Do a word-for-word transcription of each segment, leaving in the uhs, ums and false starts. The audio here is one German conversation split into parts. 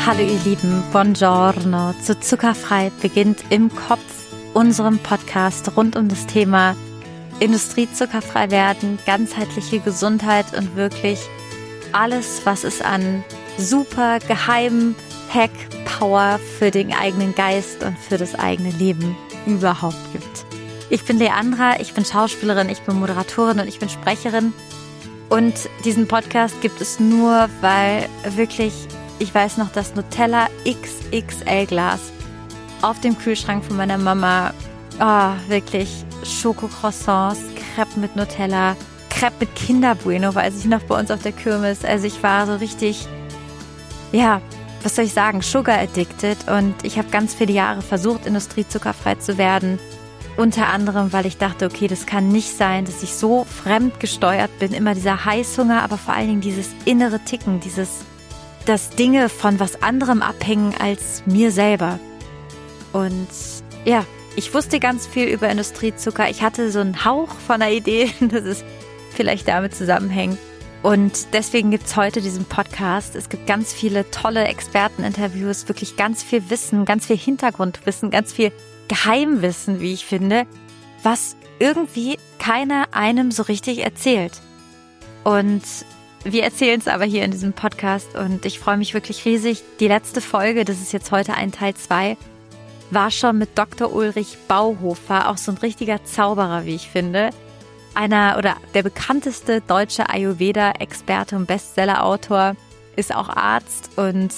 Hallo ihr Lieben, buongiorno. Zu Zuckerfrei beginnt im Kopf, unserem Podcast rund um das Thema Industriezuckerfrei werden, ganzheitliche Gesundheit und wirklich alles, was es an super geheimen Hack-Power für den eigenen Geist und für das eigene Leben überhaupt gibt. Ich bin Leandra, ich bin Schauspielerin, ich bin Moderatorin und ich bin Sprecherin. Und diesen Podcast gibt es nur, weil wirklich, ich weiß noch, das Nutella X X L-Glas auf dem Kühlschrank von meiner Mama, oh, wirklich Schokocroissants, Crepe mit Nutella, Crepe mit Kinder Bueno, weiß ich noch, bei uns auf der Kirmes. Also ich war so richtig, ja, was soll ich sagen, sugar addicted. Und ich habe ganz viele Jahre versucht, industriezuckerfrei zu werden. Unter anderem, weil ich dachte, okay, das kann nicht sein, dass ich so fremdgesteuert bin. Immer dieser Heißhunger, aber vor allen Dingen dieses innere Ticken, dieses, dass Dinge von was anderem abhängen als mir selber. Und ja, ich wusste ganz viel über Industriezucker. Ich hatte so einen Hauch von einer Idee, dass es vielleicht damit zusammenhängt. Und deswegen gibt es heute diesen Podcast. Es gibt ganz viele tolle Experteninterviews, wirklich ganz viel Wissen, ganz viel Hintergrundwissen, ganz viel Geheimwissen, wie ich finde, was irgendwie keiner einem so richtig erzählt. Und wir erzählen es aber hier in diesem Podcast und ich freue mich wirklich riesig. Die letzte Folge, das ist jetzt heute ein Teil zwei, war schon mit Doktor Ulrich Bauhofer, auch so ein richtiger Zauberer, wie ich finde. Einer oder der bekannteste deutsche Ayurveda-Experte und Bestseller-Autor, ist auch Arzt und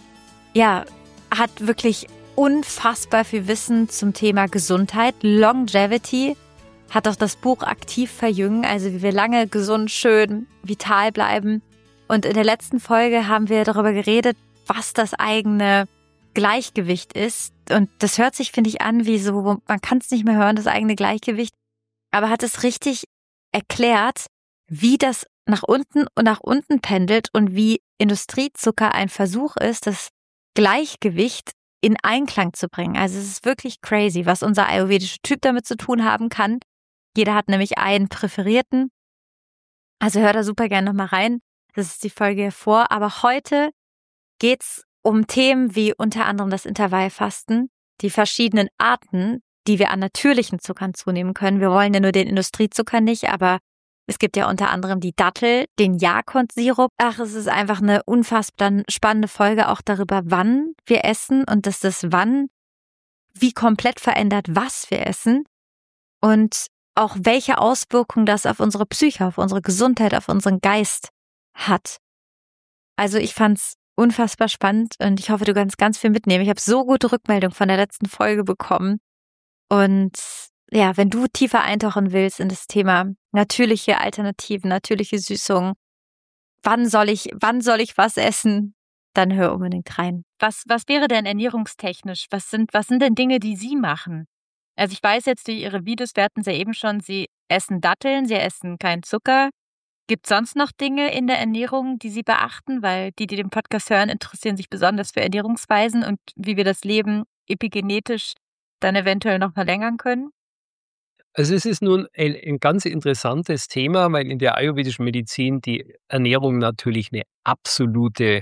ja, hat wirklich unfassbar viel Wissen zum Thema Gesundheit, Longevity, hat auch das Buch Aktiv verjüngen, also wie wir lange gesund, schön, vital bleiben. Und in der letzten Folge haben wir darüber geredet, was das eigene Gleichgewicht ist. Und das hört sich, finde ich, an wie so, man kann es nicht mehr hören, das eigene Gleichgewicht. Aber hat es richtig erklärt, wie das nach unten und nach unten pendelt und wie Industriezucker ein Versuch ist, das Gleichgewicht in Einklang zu bringen. Also es ist wirklich crazy, was unser ayurvedischer Typ damit zu tun haben kann. Jeder hat nämlich einen präferierten. Also hör da super gerne nochmal rein. Das ist die Folge hervor. Aber heute geht's um Themen wie unter anderem das Intervallfasten, die verschiedenen Arten, die wir an natürlichen Zuckern zunehmen können. Wir wollen ja nur den Industriezucker nicht, aber es gibt ja unter anderem die Dattel, den Jahrkund-Sirup. Ach, es ist einfach eine unfassbar spannende Folge auch darüber, wann wir essen und dass das Wann wie komplett verändert, was wir essen und auch welche Auswirkungen das auf unsere Psyche, auf unsere Gesundheit, auf unseren Geist hat. Also ich fand's unfassbar spannend und ich hoffe, du kannst ganz viel mitnehmen. Ich habe so gute Rückmeldung von der letzten Folge bekommen und ja, wenn du tiefer eintauchen willst in das Thema natürliche Alternativen, natürliche Süßungen, wann soll ich, wann soll ich was essen, dann hör unbedingt rein. Was, was wäre denn ernährungstechnisch? Was sind, was sind denn Dinge, die Sie machen? Also ich weiß jetzt durch Ihre Videos, wir hatten es ja eben schon, Sie essen Datteln, Sie essen keinen Zucker. Gibt es sonst noch Dinge in der Ernährung, die Sie beachten? Weil die, die den Podcast hören, interessieren sich besonders für Ernährungsweisen und wie wir das Leben epigenetisch dann eventuell noch verlängern können. Also es ist nun ein, ein ganz interessantes Thema, weil in der ayurvedischen Medizin die Ernährung natürlich eine absolute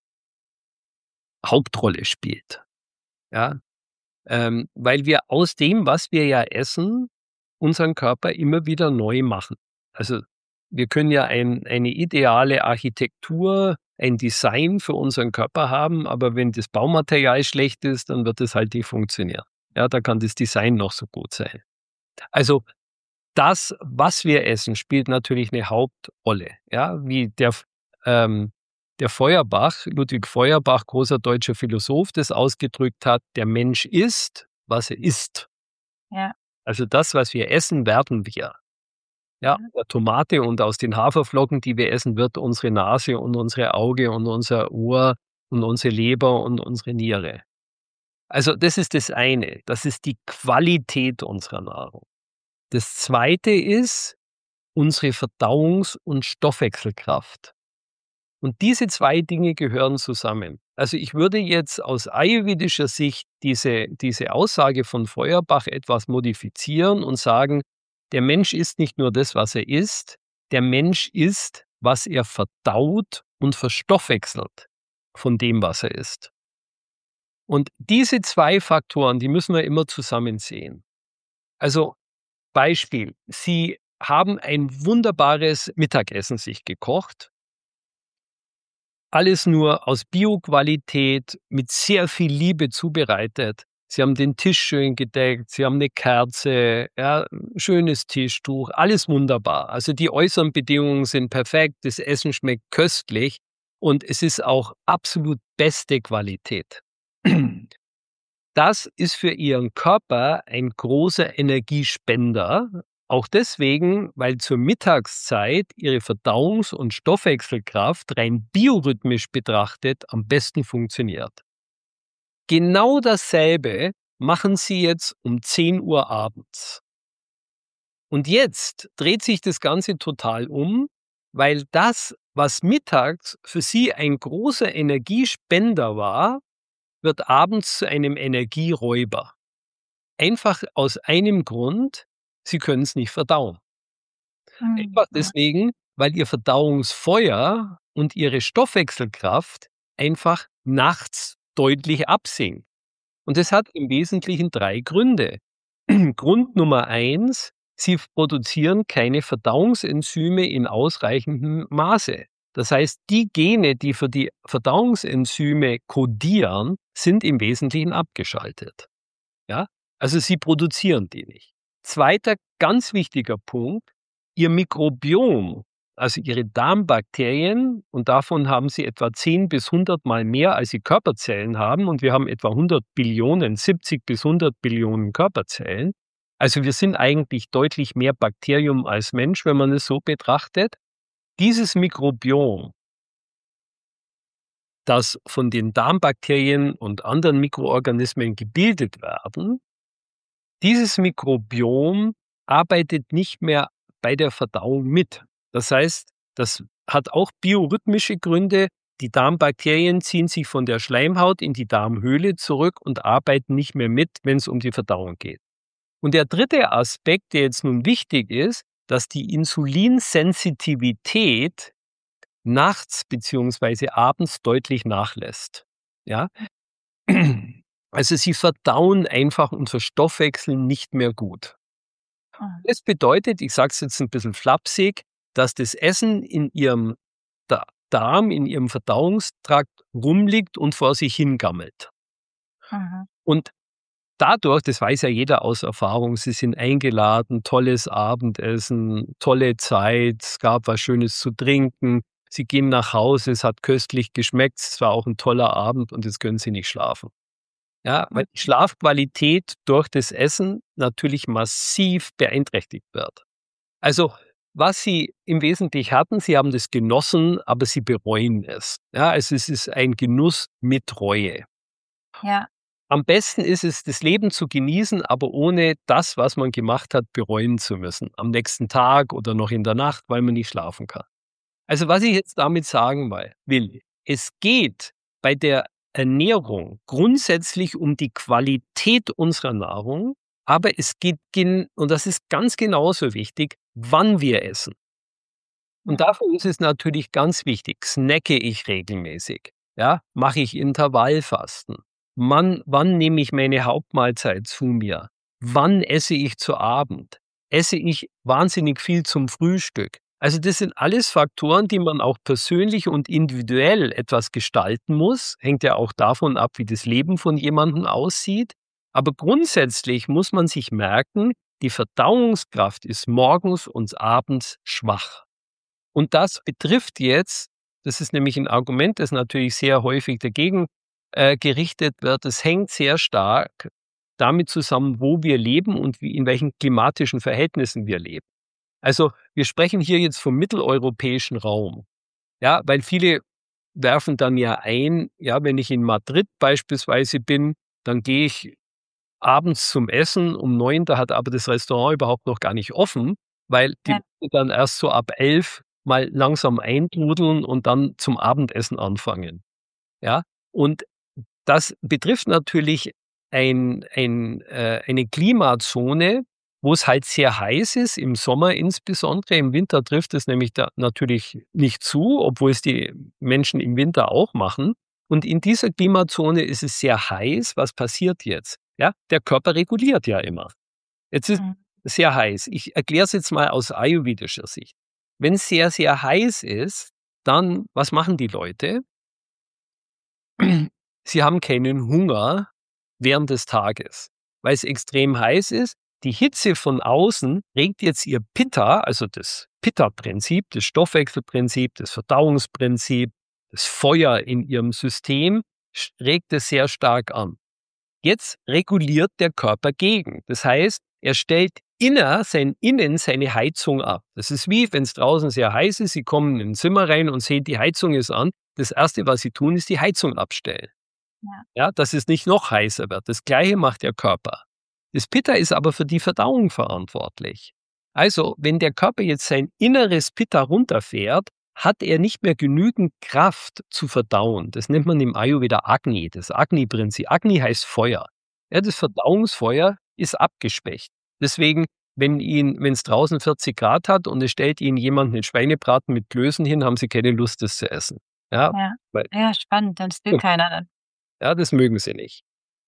Hauptrolle spielt. Ja, ähm, weil wir aus dem, was wir ja essen, unseren Körper immer wieder neu machen. Also wir können ja ein, eine ideale Architektur, ein Design für unseren Körper haben, aber wenn das Baumaterial schlecht ist, dann wird es halt nicht funktionieren. Ja, da kann das Design noch so gut sein. Also das, was wir essen, spielt natürlich eine Hauptrolle. Ja, wie der, ähm, der Feuerbach, Ludwig Feuerbach, großer deutscher Philosoph, das ausgedrückt hat, der Mensch isst, was er isst. Ja. Also das, was wir essen, werden wir. Ja, der Tomate und aus den Haferflocken, die wir essen, wird unsere Nase und unsere Auge und unser Ohr und unsere Leber und unsere Niere. Also das ist das eine. Das ist die Qualität unserer Nahrung. Das zweite ist unsere Verdauungs- und Stoffwechselkraft. Und diese zwei Dinge gehören zusammen. Also ich würde jetzt aus ayurvedischer Sicht diese, diese Aussage von Feuerbach etwas modifizieren und sagen, der Mensch isst nicht nur das, was er isst, der Mensch isst, was er verdaut und verstoffwechselt. von dem, was er isst. Und diese zwei Faktoren, die müssen wir immer zusammen sehen. Also Beispiel, Sie haben ein wunderbares Mittagessen sich gekocht. Alles nur aus Bioqualität, mit sehr viel Liebe zubereitet. Sie haben den Tisch schön gedeckt, Sie haben eine Kerze, ja, schönes Tischtuch, alles wunderbar. Also die äußeren Bedingungen sind perfekt, das Essen schmeckt köstlich und es ist auch absolut beste Qualität. Das ist für Ihren Körper ein großer Energiespender. Auch deswegen, weil zur Mittagszeit Ihre Verdauungs- und Stoffwechselkraft rein biorhythmisch betrachtet am besten funktioniert. Genau dasselbe machen Sie jetzt um zehn Uhr abends. Und jetzt dreht sich das Ganze total um, weil das, was mittags für Sie ein großer Energiespender war, wird abends zu einem Energieräuber. Einfach aus einem Grund, Sie können es nicht verdauen. Einfach Mhm. deswegen, weil Ihr Verdauungsfeuer und Ihre Stoffwechselkraft einfach nachts deutlich absinkt. Und das hat im Wesentlichen drei Gründe. Grund Nummer eins, Sie produzieren keine Verdauungsenzyme in ausreichendem Maße. Das heißt, die Gene, die für die Verdauungsenzyme kodieren, sind im Wesentlichen abgeschaltet. Ja? Also Sie produzieren die nicht. Zweiter ganz wichtiger Punkt, Ihr Mikrobiom, also Ihre Darmbakterien, und davon haben Sie etwa zehn bis hundert Mal mehr, als Sie Körperzellen haben, und wir haben etwa hundert Billionen, siebzig bis hundert Billionen Körperzellen. Also wir sind eigentlich deutlich mehr Bakterium als Mensch, wenn man es so betrachtet. Dieses Mikrobiom, das von den Darmbakterien und anderen Mikroorganismen gebildet werden, dieses Mikrobiom arbeitet nicht mehr bei der Verdauung mit. Das heißt, das hat auch biorhythmische Gründe. Die Darmbakterien ziehen sich von der Schleimhaut in die Darmhöhle zurück und arbeiten nicht mehr mit, wenn es um die Verdauung geht. Und der dritte Aspekt, der jetzt nun wichtig ist, dass die Insulinsensitivität nachts beziehungsweise abends deutlich nachlässt. Ja? Also sie verdauen einfach und verstoffwechseln nicht mehr gut. Mhm. Das bedeutet, ich sage es jetzt ein bisschen flapsig, dass das Essen in ihrem Da Darm, in ihrem Verdauungstrakt rumliegt und vor sich hingammelt. Mhm. Und dadurch, das weiß ja jeder aus Erfahrung, sie sind eingeladen, tolles Abendessen, tolle Zeit, es gab was Schönes zu trinken, sie gehen nach Hause, es hat köstlich geschmeckt, es war auch ein toller Abend und jetzt können sie nicht schlafen. Ja, weil die Schlafqualität durch das Essen natürlich massiv beeinträchtigt wird. Also, was Sie im Wesentlichen hatten, Sie haben das genossen, aber Sie bereuen es. Ja, also es ist ein Genuss mit Reue. Ja. Am besten ist es, das Leben zu genießen, aber ohne das, was man gemacht hat, bereuen zu müssen. Am nächsten Tag oder noch in der Nacht, weil man nicht schlafen kann. Also, was ich jetzt damit sagen wei will, es geht bei der Ernährung grundsätzlich um die Qualität unserer Nahrung, aber es geht gen und das ist ganz genauso wichtig, wann wir essen. Und Mhm. dafür ist es natürlich ganz wichtig, snacke ich regelmäßig, ja? Mache ich Intervallfasten? Wann wann nehme ich meine Hauptmahlzeit zu mir? Wann esse ich zu Abend? Esse ich wahnsinnig viel zum Frühstück? Also, das sind alles Faktoren, die man auch persönlich und individuell etwas gestalten muss. Hängt ja auch davon ab, wie das Leben von jemandem aussieht. Aber grundsätzlich muss man sich merken, die Verdauungskraft ist morgens und abends schwach. Und das betrifft jetzt, das ist nämlich ein Argument, das natürlich sehr häufig dagegen, äh, gerichtet wird. Es hängt sehr stark damit zusammen, wo wir leben und wie in welchen klimatischen Verhältnissen wir leben. Also, wir sprechen hier jetzt vom mitteleuropäischen Raum, ja, weil viele werfen dann ja ein, ja, wenn ich in Madrid beispielsweise bin, dann gehe ich abends zum Essen um neun, da hat aber das Restaurant überhaupt noch gar nicht offen, weil die Ja. Leute dann erst so ab elf mal langsam eintrudeln und dann zum Abendessen anfangen, ja? Und das betrifft natürlich ein ein äh, eine Klimazone, wo es halt sehr heiß ist, im Sommer insbesondere. Im Winter trifft es nämlich da natürlich nicht zu, obwohl es die Menschen im Winter auch machen. Und in dieser Klimazone ist es sehr heiß. Was passiert jetzt? Ja, der Körper reguliert ja immer. Jetzt ist Mhm. es sehr heiß. Ich erkläre es jetzt mal aus ayurvedischer Sicht. Wenn es sehr, sehr heiß ist, dann, was machen die Leute? Sie haben keinen Hunger während des Tages, weil es extrem heiß ist. Die Hitze von außen regt jetzt ihr Pitta, also das Pitta-Prinzip, das Stoffwechselprinzip, das Verdauungsprinzip, das Feuer in ihrem System, sch- regt es sehr stark an. Jetzt reguliert der Körper gegen. Das heißt, er stellt inner, sein Innen seine Heizung ab. Das ist wie, wenn es draußen sehr heiß ist, Sie kommen in ein Zimmer rein und sehen, die Heizung ist an. Das Erste, was Sie tun, ist die Heizung abstellen. Ja. Ja, dass es nicht noch heißer wird. Das Gleiche macht der Körper. Das Pitta ist aber für die Verdauung verantwortlich. Also, wenn der Körper jetzt sein inneres Pitta runterfährt, hat er nicht mehr genügend Kraft zu verdauen. Das nennt man im Ayurveda Agni, das Agni-Prinzip. Agni heißt Feuer. Ja, das Verdauungsfeuer ist abgeschwächt. Deswegen, wenn ihn, wenn es draußen vierzig Grad hat und es stellt Ihnen jemand einen Schweinebraten mit Klößen hin, haben Sie keine Lust, das zu essen. Ja, Ja. weil, Ja, spannend, dann will keiner dann. ja, das mögen Sie nicht.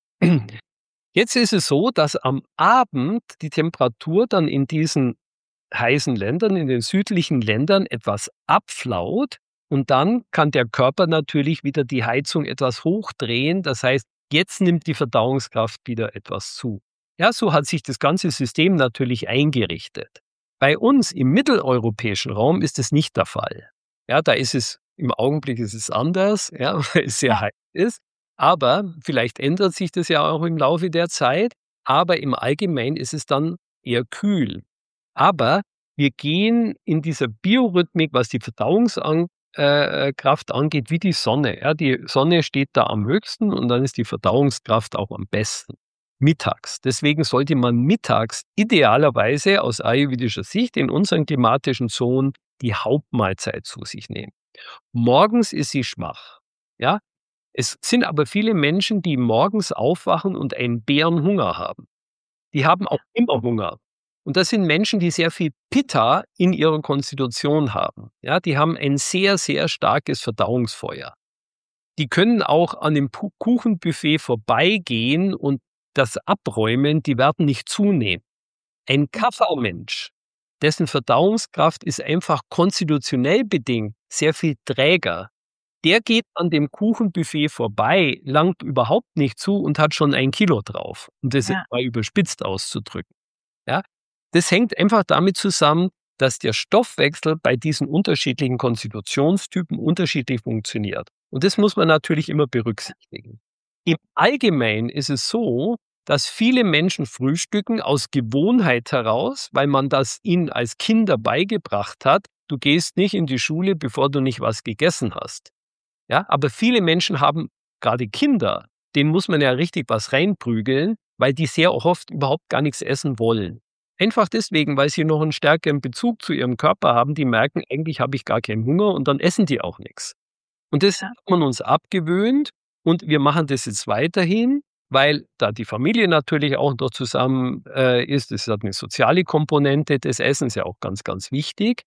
Jetzt ist es so, dass am Abend die Temperatur dann in diesen heißen Ländern, in den südlichen Ländern etwas abflaut und dann kann der Körper natürlich wieder die Heizung etwas hochdrehen. Das heißt, jetzt nimmt die Verdauungskraft wieder etwas zu. Ja, so hat sich das ganze System natürlich eingerichtet. Bei uns im mitteleuropäischen Raum ist es nicht der Fall. Ja, da ist es im Augenblick ist es anders, ja, weil es sehr Ja. heiß ist. Aber vielleicht ändert sich das ja auch im Laufe der Zeit. Aber im Allgemeinen ist es dann eher kühl. Aber wir gehen in dieser Biorhythmik, was die Verdauungskraft äh, äh, Kraft angeht, wie die Sonne. Ja, die Sonne steht da am höchsten und dann ist die Verdauungskraft auch am besten. Mittags. Deswegen sollte man mittags idealerweise aus ayurvedischer Sicht in unseren klimatischen Zonen die Hauptmahlzeit zu sich nehmen. Morgens ist sie schwach. Ja, es sind aber viele Menschen, die morgens aufwachen und einen Bärenhunger haben. Die haben auch immer Hunger. Und das sind Menschen, die sehr viel Pitta in ihrer Konstitution haben. Ja, die haben ein sehr, sehr starkes Verdauungsfeuer. Die können auch an dem Pu Kuchenbuffet vorbeigehen und das abräumen, die werden nicht zunehmen. Ein Kaffermensch, dessen Verdauungskraft ist einfach konstitutionell bedingt sehr viel träger. Der geht an dem Kuchenbuffet vorbei, langt überhaupt nicht zu und hat schon ein Kilo drauf, um das jetzt Ja. mal überspitzt auszudrücken. Ja? Das hängt einfach damit zusammen, dass der Stoffwechsel bei diesen unterschiedlichen Konstitutionstypen unterschiedlich funktioniert. Und das muss man natürlich immer berücksichtigen. Im Allgemeinen ist es so, dass viele Menschen frühstücken aus Gewohnheit heraus, weil man das ihnen als Kinder beigebracht hat. Du gehst nicht in die Schule, bevor du nicht was gegessen hast. Ja, aber viele Menschen haben, gerade Kinder, denen muss man ja richtig was reinprügeln, weil die sehr oft überhaupt gar nichts essen wollen. Einfach deswegen, weil sie noch einen stärkeren Bezug zu ihrem Körper haben, die merken, eigentlich habe ich gar keinen Hunger und dann essen die auch nichts. Und das Ja. hat man uns abgewöhnt und wir machen das jetzt weiterhin, weil da die Familie natürlich auch noch zusammen äh, ist. Das hat eine soziale Komponente des Essens, ja auch ganz, ganz wichtig.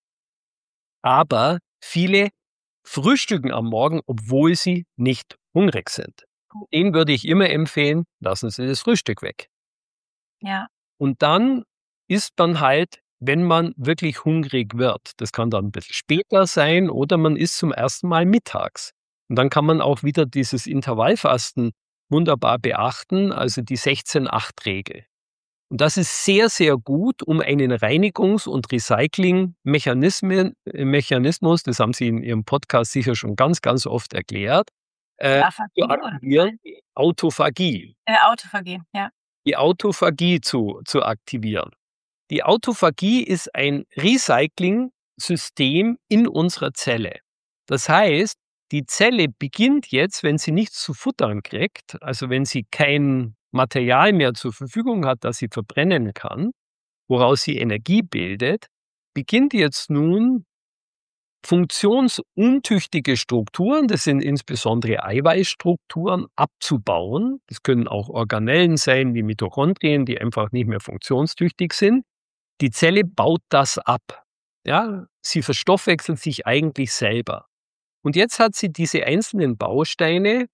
Aber viele frühstücken am Morgen, obwohl sie nicht hungrig sind. Denen würde ich immer empfehlen, lassen Sie das Frühstück weg. Ja. Und dann isst man halt, wenn man wirklich hungrig wird. Das kann dann ein bisschen später sein oder man isst zum ersten Mal mittags. Und dann kann man auch wieder dieses Intervallfasten wunderbar beachten, also die sechzehn acht Regel. Und das ist sehr, sehr gut, um einen Reinigungs- und Recycling-Mechanismen äh, Mechanismus, das haben Sie in Ihrem Podcast sicher schon ganz, ganz oft erklärt, Die äh, Aphagie zu oder? aktivieren, die Autophagie. Äh, Autophagie, ja. Die Autophagie zu zu aktivieren. Die Autophagie ist ein Recycling-System in unserer Zelle. Das heißt, die Zelle beginnt jetzt, wenn sie nichts zu futtern kriegt, also wenn sie kein Material mehr zur Verfügung hat, das sie verbrennen kann, woraus sie Energie bildet, beginnt jetzt nun funktionsuntüchtige Strukturen, das sind insbesondere Eiweißstrukturen, abzubauen. Das können auch Organellen sein, wie Mitochondrien, die einfach nicht mehr funktionstüchtig sind. Die Zelle baut das ab. Ja, sie verstoffwechselt sich eigentlich selber. Und jetzt hat sie diese einzelnen Bausteine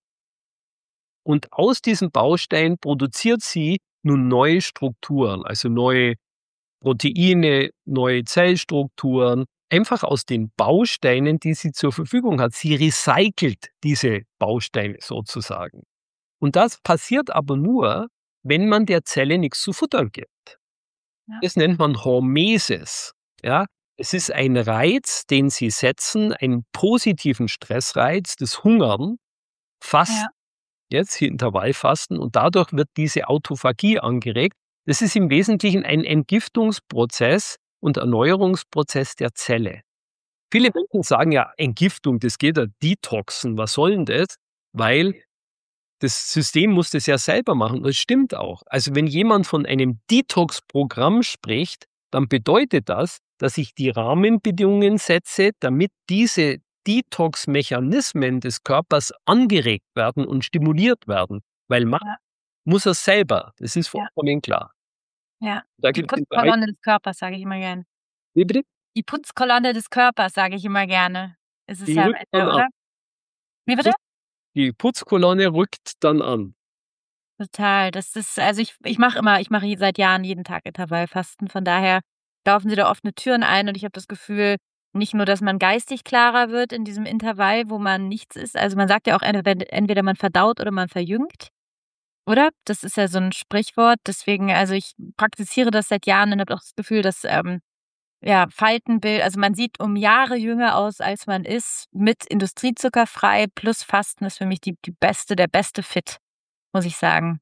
und aus diesen Bausteinen produziert sie nun neue Strukturen, also neue Proteine, neue Zellstrukturen, einfach aus den Bausteinen, die sie zur Verfügung hat. Sie recycelt diese Bausteine sozusagen. Und das passiert aber nur, wenn man der Zelle nichts zu futtern gibt. Ja. Das nennt man Hormesis. Ja? Es ist ein Reiz, den sie setzen, einen positiven Stressreiz, das Hungern, Fasten, Ja. jetzt hier Intervallfasten, und dadurch wird diese Autophagie angeregt. Das ist im Wesentlichen ein Entgiftungsprozess und Erneuerungsprozess der Zelle. Viele Menschen sagen ja, Entgiftung, das geht ja, Detoxen, was soll denn das? Weil das System muss das ja selber machen. Und das stimmt auch. Also wenn jemand von einem Detox-Programm spricht, dann bedeutet das, dass ich die Rahmenbedingungen setze, damit diese Detox-Mechanismen des Körpers angeregt werden und stimuliert werden. Weil machen Ja. muss er selber. Das ist Ja. vollkommen klar. Ja, Da die gibt's den Putzkolonne des Körpers, sage ich immer gern. Wie bitte? Die Putzkolonne des Körpers, sage ich immer gerne. Ist es Die ja am rückt dann Ende, an. oder? Wie bitte? Die Putzkolonne rückt dann an. Total. Das ist also ich ich mache immer ich mache je seit Jahren jeden Tag Intervallfasten. Von daher laufen sie da offene Türen ein und ich habe das Gefühl, nicht nur, dass man geistig klarer wird in diesem Intervall, wo man nichts isst. Also, man sagt ja auch entweder entweder man verdaut oder man verjüngt, oder? Das ist ja so 'n Sprichwort. Deswegen also, ich praktiziere das seit Jahren und habe auch das Gefühl, dass, ähm, ja, Faltenbild also, man sieht um Jahre jünger aus, als man ist, mit industriezuckerfrei plus Fasten ist für mich die die beste der beste Fit, muss ich sagen.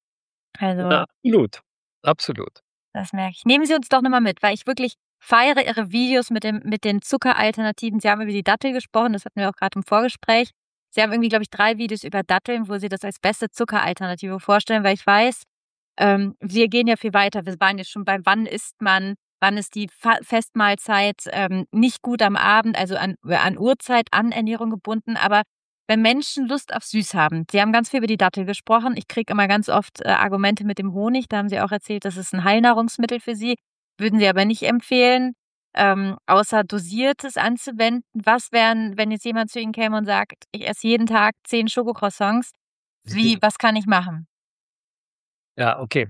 Ja, Also absolut. Absolut. das merke ich. Nehmen Sie uns doch noch mal mit, weil ich wirklich feiere Ihre Videos mit dem mit den Zuckeralternativen. Sie haben über die Dattel gesprochen, das hatten wir auch grad im Vorgespräch. Sie haben irgendwie, glaube ich, drei Videos über Datteln, wo Sie das als beste Zuckeralternative vorstellen, weil ich weiß, ähm, wir gehen ja viel weiter. Wir waren jetzt schon bei wann isst man, wann ist die Fa Festmahlzeit, ähm, nicht gut am Abend, also an an Uhrzeit, an Ernährung gebunden. Aber wenn Menschen Lust auf süß haben Sie haben ganz viel über die Dattel gesprochen. Ich kriege immer ganz oft, äh, Argumente mit dem Honig. Da haben Sie auch erzählt, das ist 'n Heilnahrungsmittel für Sie. Würden Sie aber nicht empfehlen, ähm, außer Dosiertes anzuwenden. Was wären, wenn jetzt jemand zu Ihnen käme und sagt: „Ich esse jeden Tag zehn Schokocroissants.“ Wie was kann ich machen? Ja, okay.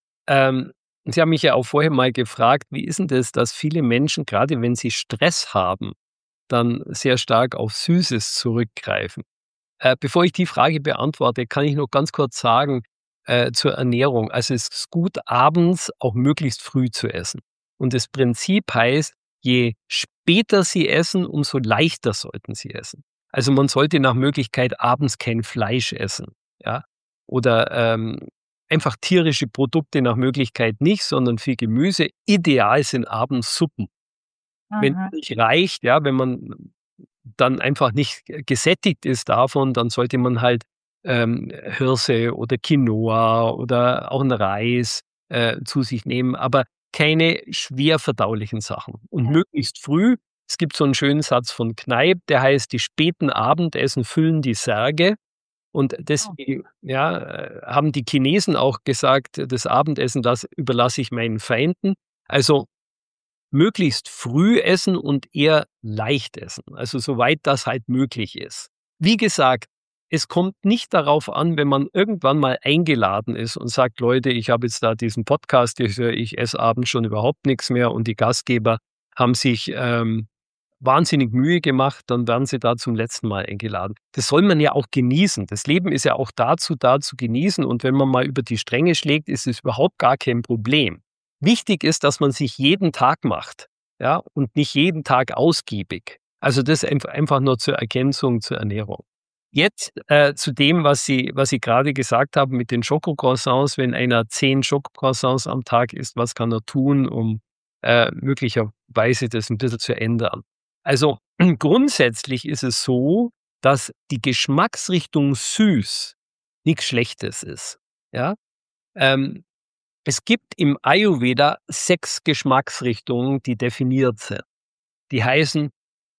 Ähm, Sie haben mich ja auch vorher mal gefragt, wie ist 'n das, dass viele Menschen, grade wenn sie Stress haben, dann sehr stark auf Süßes zurückgreifen? Äh, bevor ich die Frage beantworte, kann ich noch ganz kurz sagen, äh, zur Ernährung. Also, es ist gut, abends auch möglichst früh zu essen. Und das Prinzip heißt, je später Sie essen, umso leichter sollten Sie essen. Also, man sollte nach Möglichkeit abends kein Fleisch essen, ja? Oder, ähm, einfach tierische Produkte nach Möglichkeit nicht, sondern viel Gemüse. Ideal sind abends Suppen. Wenn's Mhm. nicht reicht, ja, wenn man dann einfach nicht gesättigt ist davon, dann sollte man halt, ähm, Hirse oder Quinoa oder auch 'n Reis, äh, zu sich nehmen, aber keine schwer verdaulichen Sachen und Ja. möglichst früh. Es gibt so 'n schönen Satz von Kneipp, der heißt: „Die späten Abendessen füllen die Särge.“ Und Oh. deswegen, ja, äh, haben die Chinesen auch gesagt: „Das Abendessen, das überlasse ich meinen Feinden.“ Also, möglichst früh essen und eher leicht essen, also, soweit das halt möglich ist. Wie gesagt, es kommt nicht darauf an, wenn man irgendwann mal eingeladen ist und sagt: „Leute, ich habe jetzt da diesen Podcast, ich, äh ich esse abends schon überhaupt nix mehr“ und die Gastgeber haben sich, ähm, wahnsinnig Mühe gemacht, dann werden sie da zum letzten Mal eingeladen. Das soll man ja auch genießen. Das Leben ist ja auch dazu da, zu genießen und wenn man mal über die Stränge schlägt, ist es überhaupt gar kein Problem. Wichtig ist, dass man sich jeden Tag macht, ja, und nicht jeden Tag ausgiebig. Also, das einf einfach nur zur Ergänzung zur Ernährung. Jetzt, äh, zu dem, was Sie was Sie grade gesagt haben mit den Schokocroissants. Wenn einer zehn Schokocroissants am Tag isst, was kann er tun, um, äh, möglicherweise das 'n bisschen zu ändern? Also, grundsätzlich ist es so, dass die Geschmacksrichtung süß nix Schlechtes ist, ja? Ähm, es gibt im Ayurveda sechs Geschmacksrichtungen, die definiert sind. Die heißen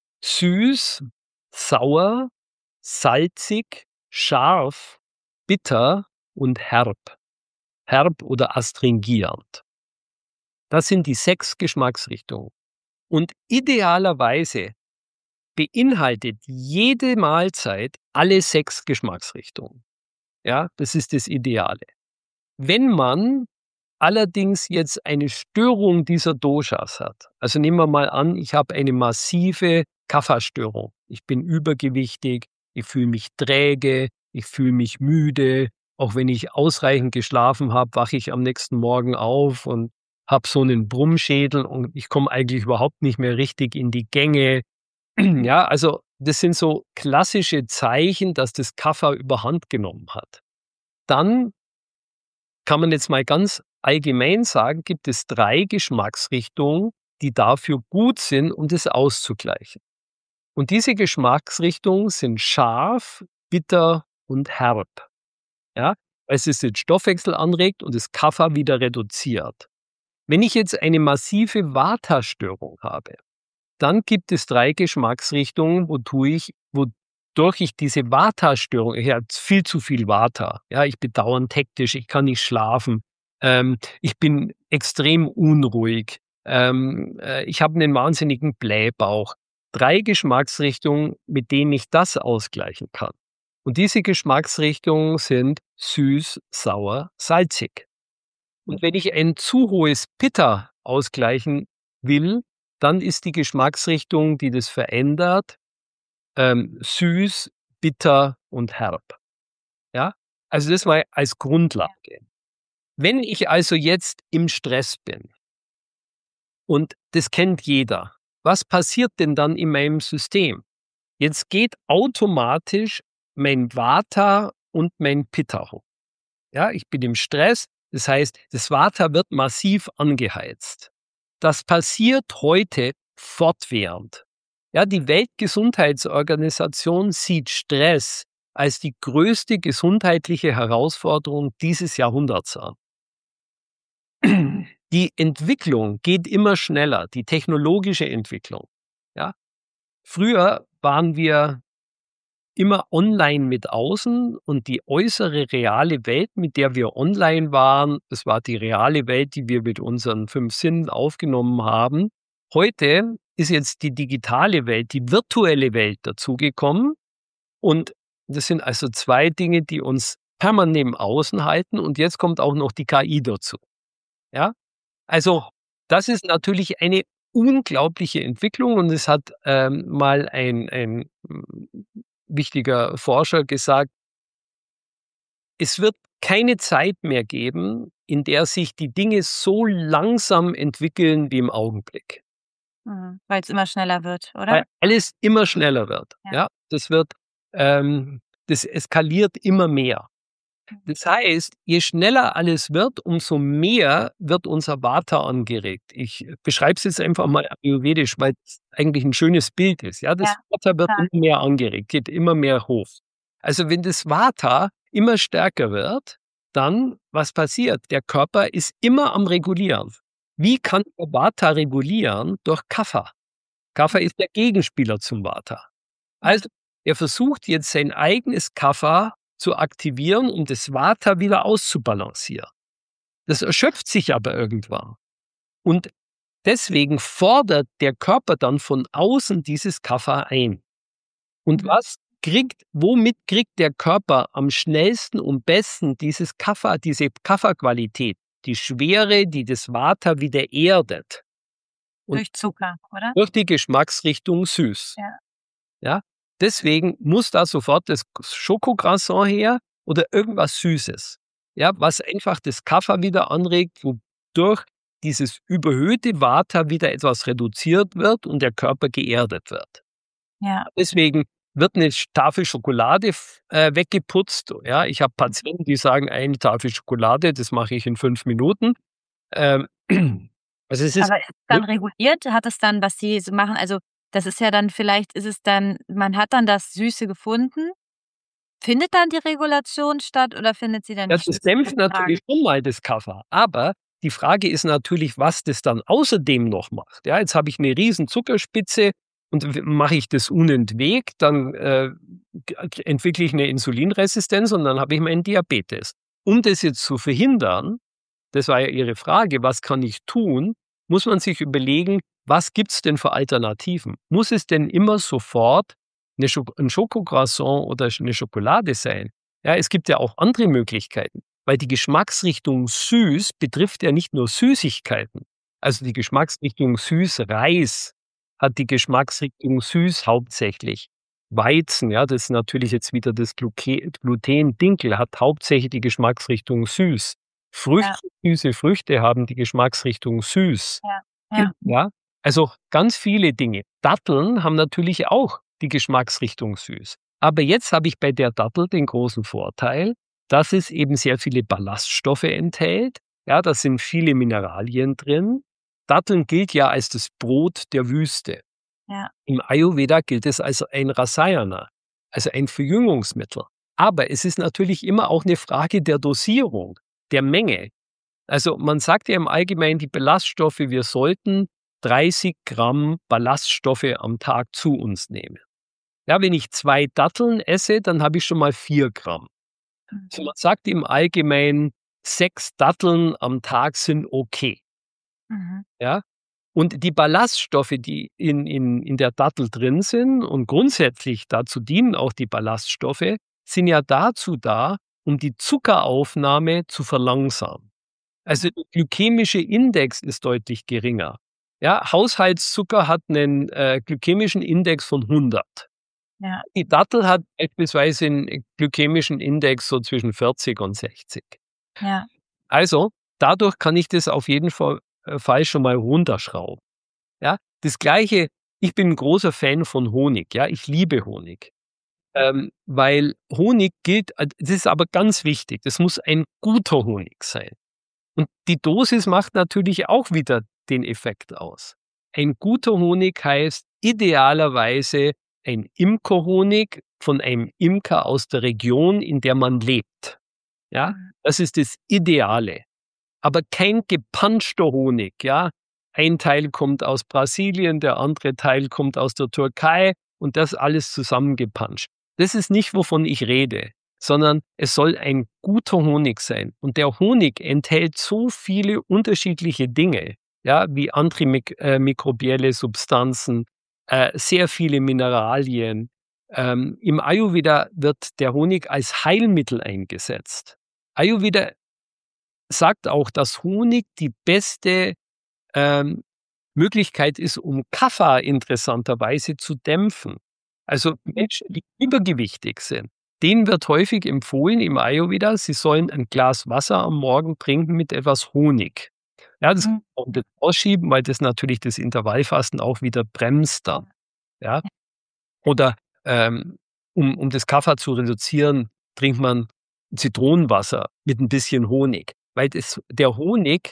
süß, sauer, salzig, scharf, bitter und herb. Herb oder astringierend. Das sind die sechs Geschmacksrichtungen. Und idealerweise beinhaltet jede Mahlzeit alle sechs Geschmacksrichtungen. Ja, das ist das Ideale. Wenn man allerdings jetzt eine Störung dieser Doshas hat, also nehmen wir mal an, ich habe eine massive Kapha-Störung. Ich bin übergewichtig, ich fühle mich träge, ich fühle mich müde. Auch wenn ich ausreichend geschlafen habe, wache ich am nächsten Morgen auf und habe so einen Brummschädel und ich komme eigentlich überhaupt nicht mehr richtig in die Gänge. Ja, also das sind so klassische Zeichen, dass das Kapha überhand genommen hat. Dann kann man jetzt mal ganz allgemein sagen, gibt es drei Geschmacksrichtungen, die dafür gut sind, um das auszugleichen. Und diese Geschmacksrichtungen sind scharf, bitter und herb. Ja, weil es den Stoffwechsel anregt und das Kapha wieder reduziert. Wenn ich jetzt eine massive Vata-Störung habe, dann gibt es drei Geschmacksrichtungen, wodurch, wodurch ich diese Vata-Störung, ich habe viel zu viel Vata, ja, ich bin dauernd hektisch, ich kann nicht schlafen, ähm, ich bin extrem unruhig, ähm, äh, ich habe einen wahnsinnigen Blähbauch. Drei Geschmacksrichtungen, mit denen ich das ausgleichen kann. Und diese Geschmacksrichtungen sind süß, sauer, salzig. Und wenn ich ein zu hohes Pitta ausgleichen will, dann ist die Geschmacksrichtung, die das verändert, ähm, süß, bitter und herb. Ja, also das mal als Grundlage. Wenn ich also jetzt im Stress bin, und das kennt jeder, was passiert denn dann in meinem System? Jetzt geht automatisch mein Vata und mein Pitta hoch. Ja, ich bin im Stress, das heißt, das Vata wird massiv angeheizt. Das passiert heute fortwährend. Ja, die Weltgesundheitsorganisation sieht Stress als die größte gesundheitliche Herausforderung dieses Jahrhunderts an. Die Entwicklung geht immer schneller, die technologische Entwicklung. Ja? Früher waren wir immer online mit außen und die äußere reale Welt, mit der wir online waren, das war die reale Welt, die wir mit unseren fünf Sinnen aufgenommen haben. Heute ist jetzt die digitale Welt, die virtuelle Welt dazugekommen und das sind also zwei Dinge, die uns permanent im Außen halten und jetzt kommt auch noch die K I dazu. Ja, also das ist natürlich eine unglaubliche Entwicklung und es hat ähm, mal ein, ein wichtiger Forscher gesagt, es wird keine Zeit mehr geben, in der sich die Dinge so langsam entwickeln wie im Augenblick. Mhm, weil es immer schneller wird, oder? Weil alles immer schneller wird. Ja, Ja. das wird, ähm, das eskaliert immer mehr. Das heißt, je schneller alles wird, umso mehr wird unser Vata angeregt. Ich beschreibe es jetzt einfach mal ayurvedisch, weil es eigentlich ein schönes Bild ist. Ja, das Ja, Vata wird total. immer mehr angeregt, geht immer mehr hoch. Also wenn das Vata immer stärker wird, dann, was passiert? Der Körper ist immer am Regulieren. Wie kann der Vata regulieren? Durch Kapha. Kapha ist der Gegenspieler zum Vata. Also er versucht jetzt sein eigenes Kapha zu aktivieren, um das Vata wieder auszubalancieren. Das erschöpft sich aber irgendwann. Und deswegen fordert der Körper dann von außen dieses Kapha ein. Und was kriegt, womit kriegt der Körper am schnellsten und besten dieses Kapha, diese Kapha-Qualität, die Schwere, die das Vata wieder erdet? Und Durch Zucker, oder? durch die Geschmacksrichtung süß. Ja. Ja, deswegen muss da sofort das Schokocroissant her oder irgendwas Süßes. Ja, was einfach das Kapha wieder anregt, wodurch dieses überhöhte Vata wieder etwas reduziert wird und der Körper geerdet wird. Ja. Deswegen wird eine Tafel Schokolade äh, weggeputzt. Ja, ich habe Patienten, die sagen, eine Tafel Schokolade, das mache ich in fünf Minuten. Ähm, also es ist Aber ist es dann reguliert? Hat es dann, was Sie so machen, also das ist ja dann vielleicht ist es dann, man hat dann das Süße gefunden. Findet dann die Regulation statt oder findet sie dann Ja, nicht das statt? Das ist dämpft die Frage. natürlich schon mal das Kapha. Aber die Frage ist natürlich, was das dann außerdem noch macht. Ja, jetzt habe ich eine riesen Zuckerspitze und w mache ich das unentwegt, dann äh, g entwickle ich eine Insulinresistenz und dann habe ich meinen Diabetes. Um das jetzt zu verhindern, das war ja Ihre Frage, was kann ich tun, muss man sich überlegen, was gibt's denn für Alternativen? Muss es denn immer sofort 'ne Schok 'n Schokocroissant oder sch 'ne Schokolade sein? Ja, es gibt ja auch andere Möglichkeiten, weil die Geschmacksrichtung süß betrifft ja nicht nur Süßigkeiten. Also, die Geschmacksrichtung Süßreis hat die Geschmacksrichtung süß hauptsächlich. Weizen, ja, das ist natürlich jetzt wieder das Gluke Gluten. Dinkel hat hauptsächlich die Geschmacksrichtung süß. Ja. Früchte, süße Früchte haben die Geschmacksrichtung süß. Ja, ja. Ja, also ganz viele Dinge. Datteln haben natürlich auch die Geschmacksrichtung süß. Aber jetzt habe ich bei der Dattel den großen Vorteil, dass es eben sehr viele Ballaststoffe enthält. Ja, da sind viele Mineralien drin. Datteln gilt ja als das Brot der Wüste. Ja. Im Ayurveda gilt es als ein Rasayana, also ein Verjüngungsmittel. Aber es ist natürlich immer auch 'ne Frage der Dosierung, der Menge. Also, man sagt ja im Allgemeinen die Ballaststoffe, wir sollten dreißig Gramm Ballaststoffe am Tag zu uns nehmen. Ja, wenn ich zwei Datteln esse, dann habe ich schon mal vier Gramm. Also, Mhm. man sagt im Allgemeinen, sechs Datteln am Tag sind okay. Mhm. Ja? Und die Ballaststoffe, die in in in der Dattel drin sind und grundsätzlich dazu dienen auch die Ballaststoffe, sind ja dazu da, um die Zuckeraufnahme zu verlangsamen. Also, der glykämische Index ist deutlich geringer. Ja, Haushaltszucker hat 'nen, äh, glykämischen Index von hundert. Ja. Die Dattel hat beispielsweise 'n glykämischen Index so zwischen vierzig und sechzig. Ja. Also, dadurch kann ich das auf jeden Fall äh, Fall schon mal runterschrauben. Ja? Das Gleiche, ich bin 'n großer Fan von Honig, ja, ich liebe Honig. Ähm, weil Honig gilt al das ist aber ganz wichtig, das muss ein guter Honig sein. Und die Dosis macht natürlich auch wieder den Effekt aus. Ein guter Honig heißt idealerweise ein Imkerhonig von einem Imker aus der Region, in der man lebt. Ja? Mhm. Das ist das Ideale. Aber kein gepanschter Honig, ja? Ein Teil kommt aus Brasilien, der andere Teil kommt aus der Türkei und das alles zusammengepanscht. Das ist nicht, wovon ich rede, sondern es soll ein guter Honig sein. Und der Honig enthält so viele unterschiedliche Dinge, ja, wie antrimik äh, mikrobielle Substanzen, äh, sehr viele Mineralien. Ähm, im Ayurveda wird der Honig als Heilmittel eingesetzt. Ayurveda sagt auch, dass Honig die beste, ähm, Möglichkeit ist, um Kapha interessanterweise zu dämpfen. Also, Menschen, die übergewichtig sind, denen wird häufig empfohlen im Ayurveda, sie sollen ein Glas Wasser am Morgen trinken mit etwas Honig. Ja, das Mhm. auch nicht ausschieben, weil das natürlich das Intervallfasten auch wieder bremst dann, ja? Oder, ähm, um um das Kapha zu reduzieren, trinkt man Zitronenwasser mit 'n bisschen Honig, weil das der Honig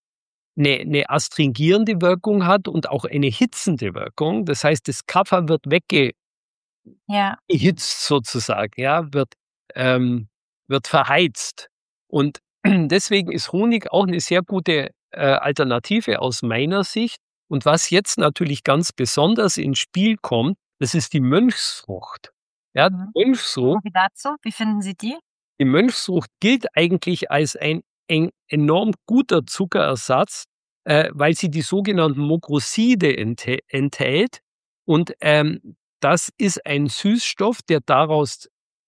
'ne 'ne astringierende Wirkung hat und auch eine hitzende Wirkung. Das heißt, das Kapha wird wegge Ja. erhitzt sozusagen, ja, wird ähm, wird verheizt. Und deswegen ist Honig auch 'ne sehr gute, äh, Alternative aus meiner Sicht. Und was jetzt natürlich ganz besonders ins Spiel kommt, das ist die Mönchsfrucht. Ja, Mhm. Mönchsfrucht Wie dazu? Wie finden Sie die? die Mönchsfrucht gilt eigentlich als ein ein enorm guter Zuckerersatz, äh, weil sie die sogenannten Mokroside enthe enthält. Und, ähm, das ist ein Süßstoff, der daraus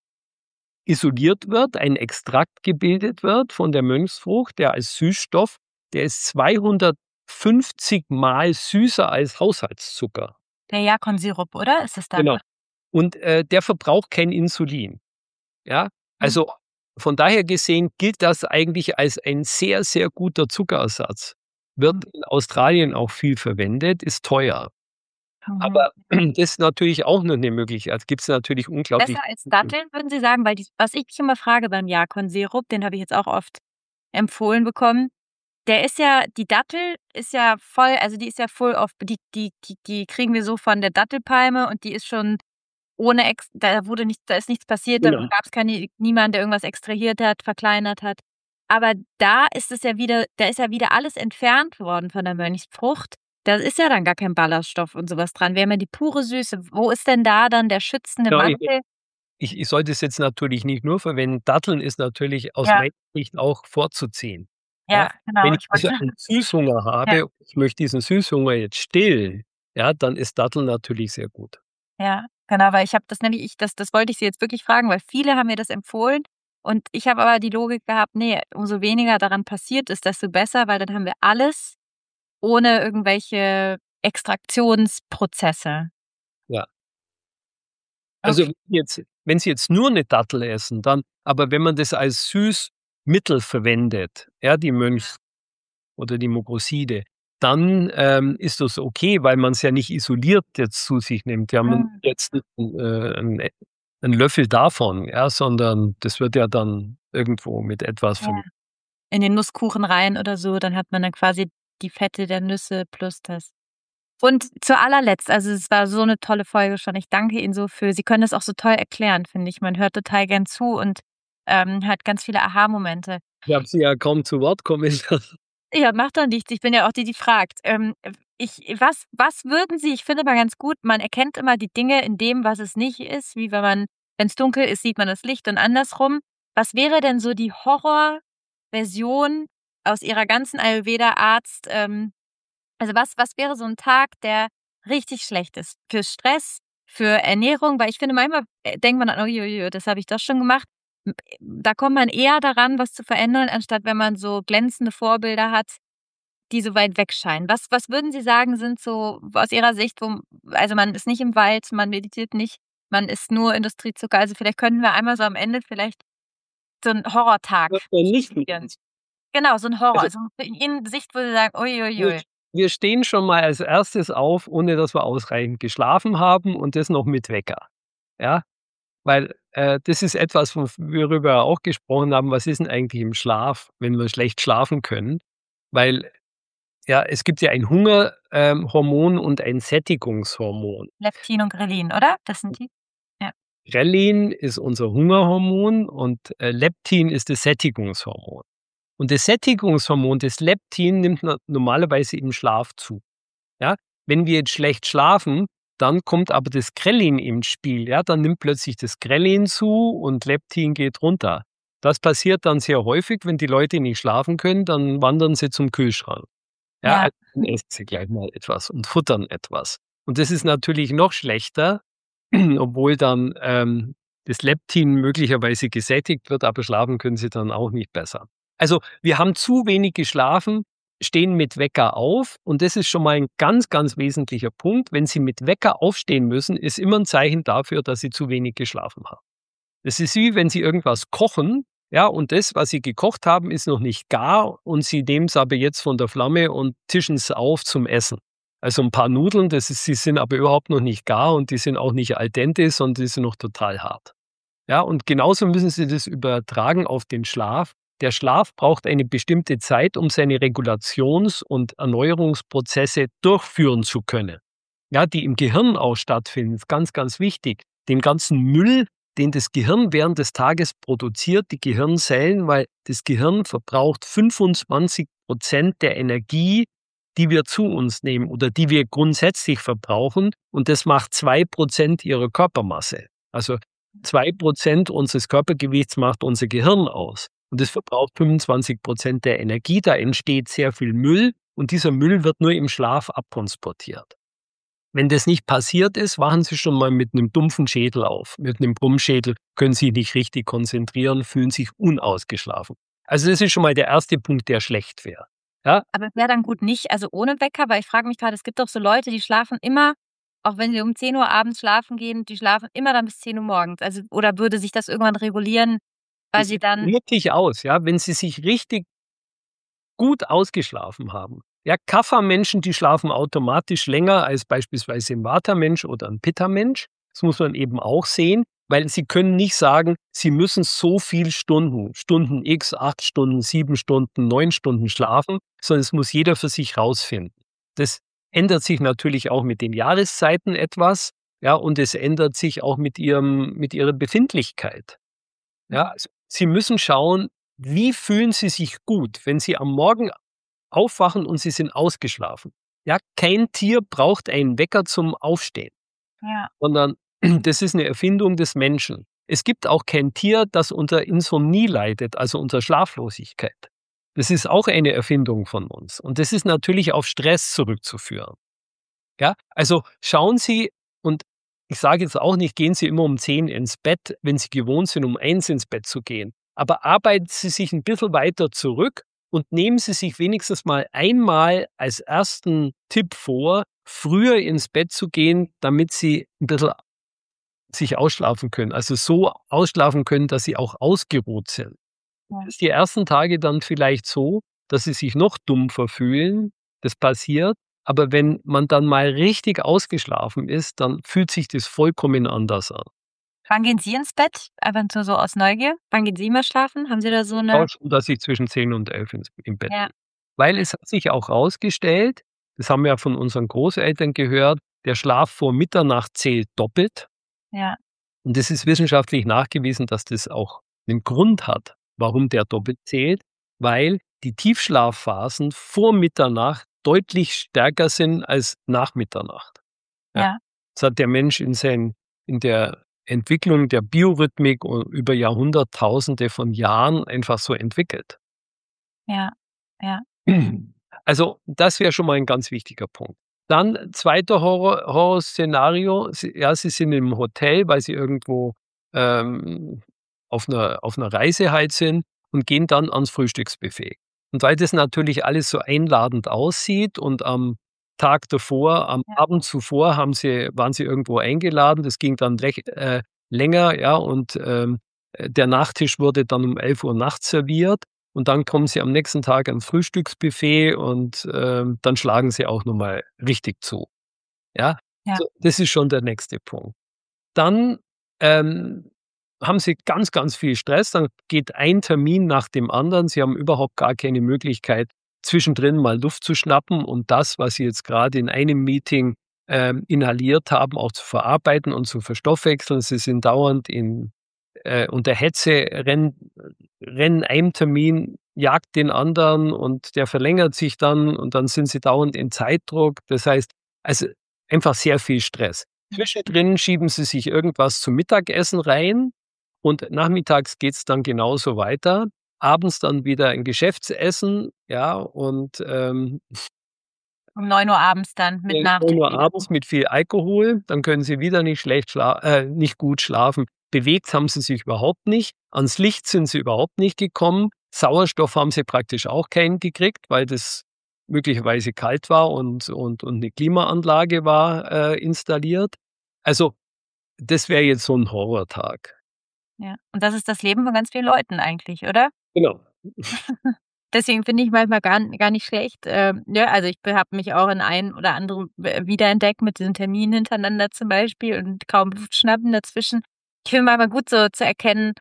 isoliert wird, ein Extrakt gebildet wird von der Mönchsfrucht, der als Süßstoff der ist zweihundertfünfzig Mal süßer als Haushaltszucker. Der Yakon-Sirup, oder? Ist das dann? Genau. Und, äh, der verbraucht kein Insulin. Ja? Mhm. Also, von daher gesehen gilt das eigentlich als ein sehr, sehr guter Zuckerersatz. Wird Mhm. in Australien auch viel verwendet, ist teuer. Mhm. Aber das ist natürlich auch noch 'ne Möglichkeit. Gibt's natürlich unglaublich Besser als Datteln, würden Sie sagen? Weil die was ich mich immer frage beim Yakon-Sirup, den habe ich jetzt auch oft empfohlen bekommen, der ist ja die Dattel ist ja voll also, die ist ja full of die die die die kriegen wir so von der Dattelpalme und die ist schon ohne ex da wurde nichts da ist nichts passiert, da Genau. gab's keine niemand, der irgendwas extrahiert hat, verkleinert hat. Aber da ist es ja wieder da ist ja wieder alles entfernt worden von der Mönchsfrucht. Da ist ja dann gar kein Ballaststoff und so was dran. Wir haben ja die pure Süße. Wo ist denn da dann der schützende Ja, ich Mantel? ich ich sollte es jetzt natürlich nicht nur verwenden. Datteln ist natürlich aus Ja. meiner Sicht auch vorzuziehen. Ja, Ja? Wenn genau. ich Ich also wollte einen Süßhunger ja, habe und ich möchte diesen Süßhunger jetzt stillen, ja, dann ist Datteln natürlich sehr gut. ja, genau, weil ich habe das nämlich ich das das wollte ich Sie jetzt wirklich fragen, weil viele haben mir das empfohlen und ich habe aber die Logik gehabt, ne, umso weniger daran passiert ist, desto besser, weil dann haben wir alles ohne irgendwelche Extraktionsprozesse. Ja. Also, Okay. jetzt wenn Sie jetzt nur 'ne Dattel essen, dann aber wenn man das als Süßmittel verwendet, ja, die Mönchs oder die Mucoside, dann, ähm, ist das okay, weil man's ja nicht isoliert jetzt zu sich nimmt. Ja, man nimmt Mhm. jetzt nicht 'n äh, 'n E 'n Löffel davon, ja, sondern das wird ja dann irgendwo mit etwas Ja. verm In den Nusskuchen rein oder so, dann hat man dann quasi die Fette der Nüsse plus das. Und zu allerletzt, also, es war so 'ne tolle Folge schon. Ich danke Ihnen so für Sie können das auch so toll erklären, finde ich. Man hört total gern zu und, ähm, hat ganz viele Aha-Momente. Ich habe Sie ja kaum zu Wort kommen lassen. Ja, macht doch nichts. Ich bin ja auch die, die fragt. Ähm, ich was was würden Sie ich finde mal ganz gut, man erkennt immer die Dinge in dem, was es nicht ist, wie wenn man wenn's dunkel ist, sieht man das Licht und andersrum. Was wäre denn so die Horrorversion aus Ihrer ganzen Ayurveda-Arzt ähm, also, was was wäre so 'n Tag, der richtig schlecht ist? Für Stress, für Ernährung? Weil ich finde, manchmal, äh, denkt man dann: „Ui, ui, ui, das habe ich doch schon gemacht.“ M äh, da kommt man eher daran, was zu verändern, anstatt wenn man so glänzende Vorbilder hat, die so weit weg scheinen. Was was würden Sie sagen, sind so aus Ihrer Sicht, wo also, man ist nicht im Wald, man meditiert nicht, man isst nur Industriezucker. Also, vielleicht könnten wir einmal so am Ende vielleicht so 'n Horrortag Was wir nicht skizzieren. Genau, so 'n Horror, Also also, in Ihnen Sicht, wo Sie sagen: „Ui, ui, wir ui.“ wir stehen schon mal als Erstes auf, ohne dass wir ausreichend geschlafen haben und das noch mit Wecker. Ja? Weil, äh, das ist etwas, wof worüber wir auch gesprochen haben. Was ist 'n eigentlich im Schlaf, wenn wir schlecht schlafen können? Weil, ja, es gibt ja ein Hunger ähm, Hormon und ein Sättigungshormon. Leptin und Grelin, oder? Das sind die? Ja. Grelin ist unser Hungerhormon und, äh, Leptin ist das Sättigungshormon. Und das Sättigungshormon, das Leptin, nimmt no normalerweise im Schlaf zu, ja? Wenn wir jetzt schlecht schlafen, dann kommt aber das Grelin ins Spiel, ja? Dann nimmt plötzlich das Grelin zu und Leptin geht runter. Das passiert dann sehr häufig, wenn die Leute nicht schlafen können, dann wandern sie zum Kühlschrank. Ja, Ja. also dann essen sie gleich mal etwas und futtern etwas. Und das ist natürlich noch schlechter, obwohl dann, ähm, das Leptin möglicherweise gesättigt wird, aber schlafen können sie dann auch nicht besser. Also, wir haben zu wenig geschlafen, stehen mit Wecker auf und das ist schon mal 'n ganz, ganz wesentlicher Punkt. Wenn Sie mit Wecker aufstehen müssen, ist immer 'n Zeichen dafür, dass Sie zu wenig geschlafen haben. Das ist wie, wenn Sie irgendwas kochen, ja, und das, was Sie gekocht haben, ist noch nicht gar und Sie nehmen's aber jetzt von der Flamme und tischen's auf zum Essen. Also, 'n paar Nudeln, das ist sie sind aber überhaupt noch nicht gar und die sind auch nicht al dente, sondern die sind noch total hart. Ja, und genauso müssen Sie das übertragen auf den Schlaf. Der Schlaf braucht eine bestimmte Zeit, um seine Regulations und Erneuerungsprozesse durchführen zu können. Ja, die im Gehirn auch stattfinden, ist ganz, ganz wichtig. Den ganzen Müll, den das Gehirn während des Tages produziert, die Gehirnzellen, weil das Gehirn verbraucht fünfundzwanzig Prozent der Energie, die wir zu uns nehmen oder die wir grundsätzlich verbrauchen und das macht zwei Prozent Ihrer Körpermasse. Also, zwei Prozent unseres Körpergewichts macht unser Gehirn aus und das verbraucht fünfundzwanzig Prozent der Energie. Da entsteht sehr viel Müll und dieser Müll wird nur im Schlaf abtransportiert. Wenn das nicht passiert ist, wachen Sie schon mal mit 'nem dumpfen Schädel auf. Mit 'nem Brummschädel, können sich nicht richtig konzentrieren, fühlen sich unausgeschlafen. Also, das ist schon mal der erste Punkt, der schlecht wäre, ja? Aber wäre dann gut nicht also, ohne Wecker? Weil ich frage mich grade, es gibt doch so Leute, die schlafen immer, auch wenn sie um zehn Uhr abends schlafen gehen, die schlafen immer dann bis zehn Uhr morgens. Also oder würde sich das irgendwann regulieren, weil Das sie dann reguliert sich aus, ja, wenn Sie sich richtig gut ausgeschlafen haben. Ja, Kapha-Menschen, die schlafen automatisch länger als beispielsweise 'n Vata-Mensch oder 'n Pitta-Mensch. Das muss man eben auch sehen, weil Sie können nicht sagen, Sie müssen so viel Stunden, Stunden X, acht Stunden, sieben Stunden, neun Stunden schlafen, sondern es muss jeder für sich rausfinden. Das ändert sich natürlich auch mit den Jahreszeiten etwas, ja, und es ändert sich auch mit Ihrem mit Ihrer Befindlichkeit. Ja, Mhm. also, Sie müssen schauen, wie fühlen Sie sich gut, wenn Sie am Morgen aufwachen und Sie sind ausgeschlafen? Ja, kein Tier braucht einen Wecker zum Aufstehen, Ja. sondern das ist 'ne Erfindung des Menschen. Es gibt auch kein Tier, das unter Insomnie leidet, also unter Schlaflosigkeit. Das ist auch eine Erfindung von uns. Und das ist natürlich auf Stress zurückzuführen. Ja, also schauen Sie, und ich sage jetzt auch nicht, gehen Sie immer um zehn ins Bett, wenn Sie gewohnt sind, um eins ins Bett zu gehen. Aber arbeiten Sie sich ein bisschen weiter zurück und nehmen Sie sich wenigstens mal einmal als ersten Tipp vor, früher ins Bett zu gehen, damit Sie ein bisschen sich ausschlafen können. Also so ausschlafen können, dass Sie auch ausgeruht sind. Ja. Das ist die ersten Tage dann vielleicht so, dass Sie sich noch dumpfer fühlen. Das passiert. Aber wenn man dann mal richtig ausgeschlafen ist, dann fühlt sich das vollkommen anders an. Wann gehen Sie ins Bett? Einfach nur so aus Neugier. Wann gehen Sie immer schlafen? Haben Sie da so eine Auch schon, dass ich zwischen zehn und elf ins im Bett Ja. gehe. Weil es hat sich auch rausgestellt, das haben wir ja von unseren Großeltern gehört, der Schlaf vor Mitternacht zählt doppelt. Ja. Und es ist wissenschaftlich nachgewiesen, dass das auch 'nen Grund hat, warum der doppelt zählt, weil die Tiefschlafphasen vor Mitternacht deutlich stärker sind als nach Mitternacht. Ja. Ja. Das hat der Mensch in sein in der Entwicklung der Biorhythmik u über Jahrhunderttausende von Jahren einfach so entwickelt. Ja. Ja. Also, das wäre schon mal ein ganz wichtiger Punkt. Dann zweiter Horror Horrorszenario, Sie ja, Sie sind im Hotel, weil Sie irgendwo, ähm, auf 'ner auf 'ner Reise halt sind und gehen dann ans Frühstücksbuffet. Und weil das natürlich alles so einladend aussieht und am Tag davor, am Ja. Abend zuvor haben Sie waren Sie irgendwo eingeladen, das ging dann recht äh, länger, ja, und, ähm, äh, der Nachtisch wurde dann um elf Uhr nachts serviert. Und dann kommen Sie am nächsten Tag ans Frühstücksbuffet und, ähm, dann schlagen Sie auch noch mal richtig zu. Ja, Ja. so das ist schon der nächste Punkt. Dann, ähm, haben Sie ganz, ganz viel Stress, dann geht ein Termin nach dem anderen. Sie haben überhaupt gar keine Möglichkeit, zwischendrin mal Luft zu schnappen und das, was Sie jetzt grade in einem Meeting, ähm, inhaliert haben, auch zu verarbeiten und zu verstoffwechseln. Sie sind dauernd in äh, unter Hetze, rennen rennen ein Termin, jagt den anderen und der verlängert sich dann und dann sind Sie dauernd in Zeitdruck. Das heißt, also einfach sehr viel Stress. Zwischendrin schieben Sie sich irgendwas zum Mittagessen rein und nachmittags geht's dann genauso weiter. Abends dann wieder ein Geschäftsessen, ja, und, ähm Um neun Uhr abends dann mit Nachtisch neun Uhr wieder. abends mit viel Alkohol, dann können Sie wieder nicht schlecht schla äh, nicht gut schlafen. Bewegt haben Sie sich überhaupt nicht. Ans Licht sind Sie überhaupt nicht gekommen. Sauerstoff haben Sie praktisch auch keinen gekriegt, weil das möglicherweise kalt war und und und 'ne Klimaanlage war, äh, installiert. Also, das wäre jetzt so 'n Horrortag. Ja. Und das ist das Leben von ganz vielen Leuten eigentlich, oder? Genau. Deswegen finde ich manchmal gar gar nicht schlecht, ähm, ne, also ich be habe mich auch in einem oder anderen w wiederentdeckt mit diesen Terminen hintereinander zum Beispiel und kaum Luft schnappen dazwischen. Ich finde manchmal gut so zu erkennen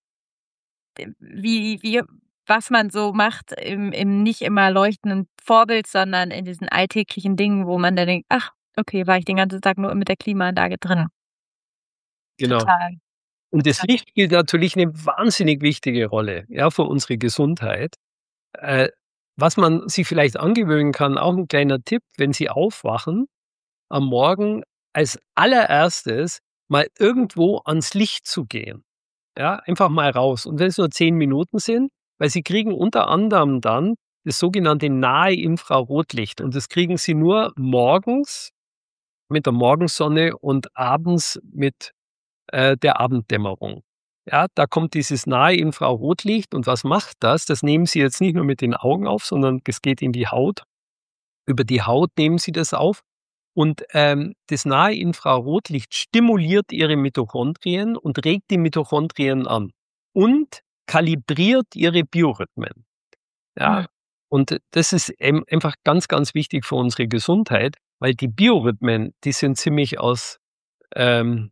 äh, wie wie was man so macht im im nicht immer leuchtenden Vorbild, sondern in diesen alltäglichen Dingen, wo man dann denkt: „Ach, okay, war ich den ganzen Tag nur mit der Klimaanlage drin.“ Genau. Total. Und das Total. Licht spielt natürlich 'ne wahnsinnig wichtige Rolle, ja, für unsere Gesundheit. Äh, was man sich vielleicht angewöhnen kann, auch 'n kleiner Tipp, wenn Sie aufwachen am Morgen, als Allererstes mal irgendwo ans Licht zu gehen. Ja, einfach mal raus. Und wenn's nur zehn Minuten sind, weil Sie kriegen unter anderem dann das sogenannte nahe Infrarotlicht und das kriegen Sie nur morgens mit der Morgensonne und abends mit, äh, der Abenddämmerung. Ja, da kommt dieses nahe Infrarotlicht und was macht das? Das nehmen Sie jetzt nicht nur mit den Augen auf, sondern das geht in die Haut. Über die Haut nehmen Sie das auf und, ähm, das nahe Infrarotlicht stimuliert Ihre Mitochondrien und regt die Mitochondrien an und kalibriert Ihre Biorhythmen. Ja, Mhm. und das ist eben einfach ganz, ganz wichtig für unsere Gesundheit, weil die Biorhythmen, die sind ziemlich aus ähm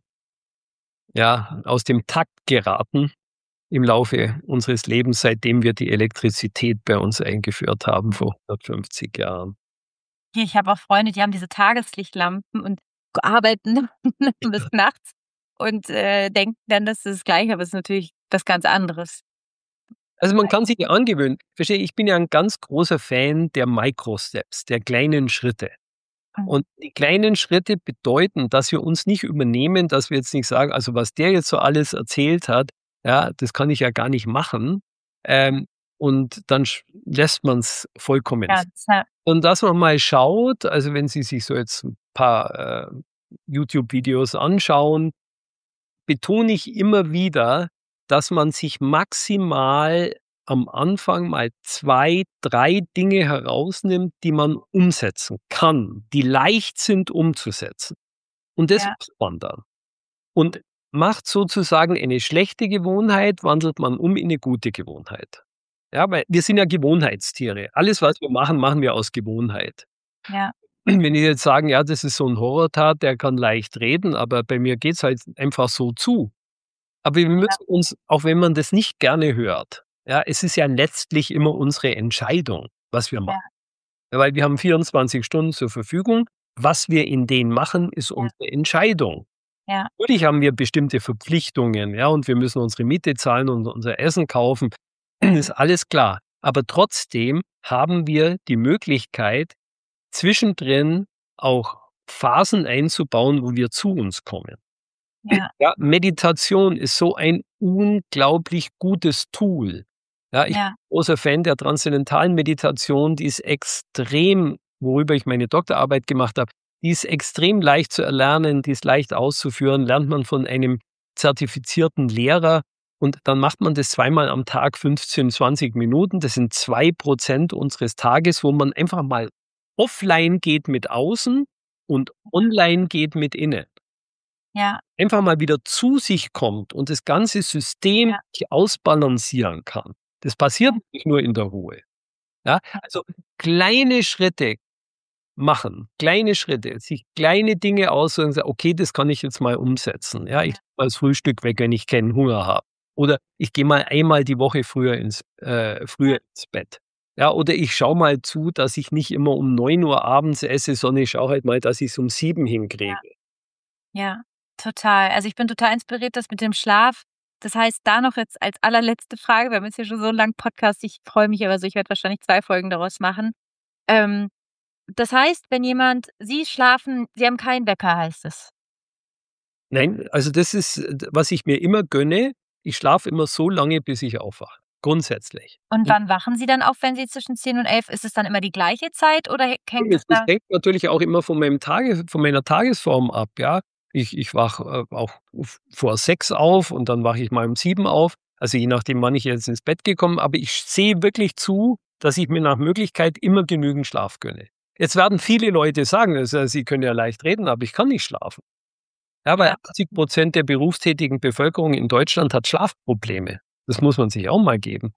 ja, aus dem Takt geraten im Laufe unseres Lebens, seitdem wir die Elektrizität bei uns eingeführt haben vor hundertfünfzig Jahren. Hier, ich habe auch Freunde, die haben diese Tageslichtlampen und g arbeiten bis nachts und, äh, denken dann, das ist das Gleiche, aber es ist natürlich was ganz anderes. Also, man kann sich die angewöhnen. Verstehe, ich bin ja 'n ganz großer Fan der Micro-Steps, der kleinen Schritte. Mhm. Und die kleinen Schritte bedeuten, dass wir uns nicht übernehmen, dass wir jetzt nicht sagen: „Also, was der jetzt so alles erzählt hat, ja, das kann ich ja gar nicht machen.“ Ähm, und dann sch lässt man's vollkommen. Ganz, ja. Und dass man mal schaut, also wenn Sie sich so jetzt 'n paar, äh, YouTube-Videos anschauen, betone ich immer wieder, dass man sich maximal am Anfang mal zwei, drei Dinge herausnimmt, die man umsetzen kann, die leicht sind umzusetzen. Und das Ja. macht man dann. Und macht sozusagen eine schlechte Gewohnheit, wandelt man um in 'ne gute Gewohnheit. Ja, weil wir sind ja Gewohnheitstiere. Alles, was wir machen, machen wir aus Gewohnheit. Ja. Wenn die jetzt sagen: „Ja, das ist so 'n Horrortat, der kann leicht reden, aber bei mir geht's halt einfach so zu.“ Aber wir Ja. müssen uns, auch wenn man das nicht gerne hört, ja, es ist ja letztlich immer unsere Entscheidung, was wir machen. Ja. Weil wir haben vierundzwanzig Stunden zur Verfügung. Was wir in denen machen, ist Ja. unsere Entscheidung. Ja. Natürlich haben wir bestimmte Verpflichtungen, ja, und wir müssen unsere Miete zahlen und unser Essen kaufen, ist alles klar. Aber trotzdem haben wir die Möglichkeit, zwischendrin auch Phasen einzubauen, wo wir zu uns kommen. Ja. Ja, Meditation ist so ein unglaublich gutes Tool. Ja, ich bin Ja. großer Fan der transzendentalen Meditation, die ist extrem, worüber ich meine Doktorarbeit gemacht habe, die ist extrem leicht zu erlernen, die ist leicht auszuführen, lernt man von einem zertifizierten Lehrer und dann macht man das zweimal am Tag fünfzehn, zwanzig Minuten. Das sind zwei Prozent unseres Tages, wo man einfach mal offline geht mit außen und online geht mit innen. Ja. Einfach mal wieder zu sich kommt und das ganze System Ja. sich ausbalancieren kann. Das passiert Ja. nicht nur in der Ruhe. Ja, also kleine Schritte machen, kleine Schritte, sich kleine Dinge aussuchen und sagen: „Okay, das kann ich jetzt mal umsetzen. Ja, ich Ja. mal das Frühstück weg, wenn ich keinen Hunger habe. Oder ich gehe mal einmal die Woche früher ins äh, früher Ja. ins Bett. Ja, oder ich schaue mal zu, dass ich nicht immer um neun Uhr abends esse, sondern ich schaue halt mal, dass ich's um sieben Ja. hinkriege.“ Ja, total. Also, ich bin total inspiriert, das mit dem Schlaf. Das heißt, da noch jetzt als allerletzte Frage, wir haben jetzt hier schon so 'n langen Podcast, ich freue mich aber so, ich werde wahrscheinlich zwei Folgen daraus machen. Ähm, das heißt, wenn jemand Sie schlafen Sie haben keinen Wecker, heißt es? Nein, also das ist, äh, d was ich mir immer gönne. Ich schlafe immer so lange, bis ich aufwache, grundsätzlich. Und Hm. wann wachen Sie dann auf, wenn Sie zwischen zehn und elf ist es dann immer die gleiche Zeit oder he hängt es Das da hängt natürlich auch immer von meinem Tage von meiner Tagesform ab, ja. Ich ich wache, äh, auch v vor sechs auf und dann wache ich mal um sieben auf, also je nachdem, wann ich jetzt ins Bett gekommen, aber ich sehe wirklich zu, dass ich mir nach Möglichkeit immer genügend Schlaf gönne. Jetzt werden viele Leute sagen, also: „Sie können ja leicht reden, aber ich kann nicht schlafen.“ Ja, weil Ja. achtzig Prozent der berufstätigen Bevölkerung in Deutschland hat Schlafprobleme. Das muss man sich auch mal geben.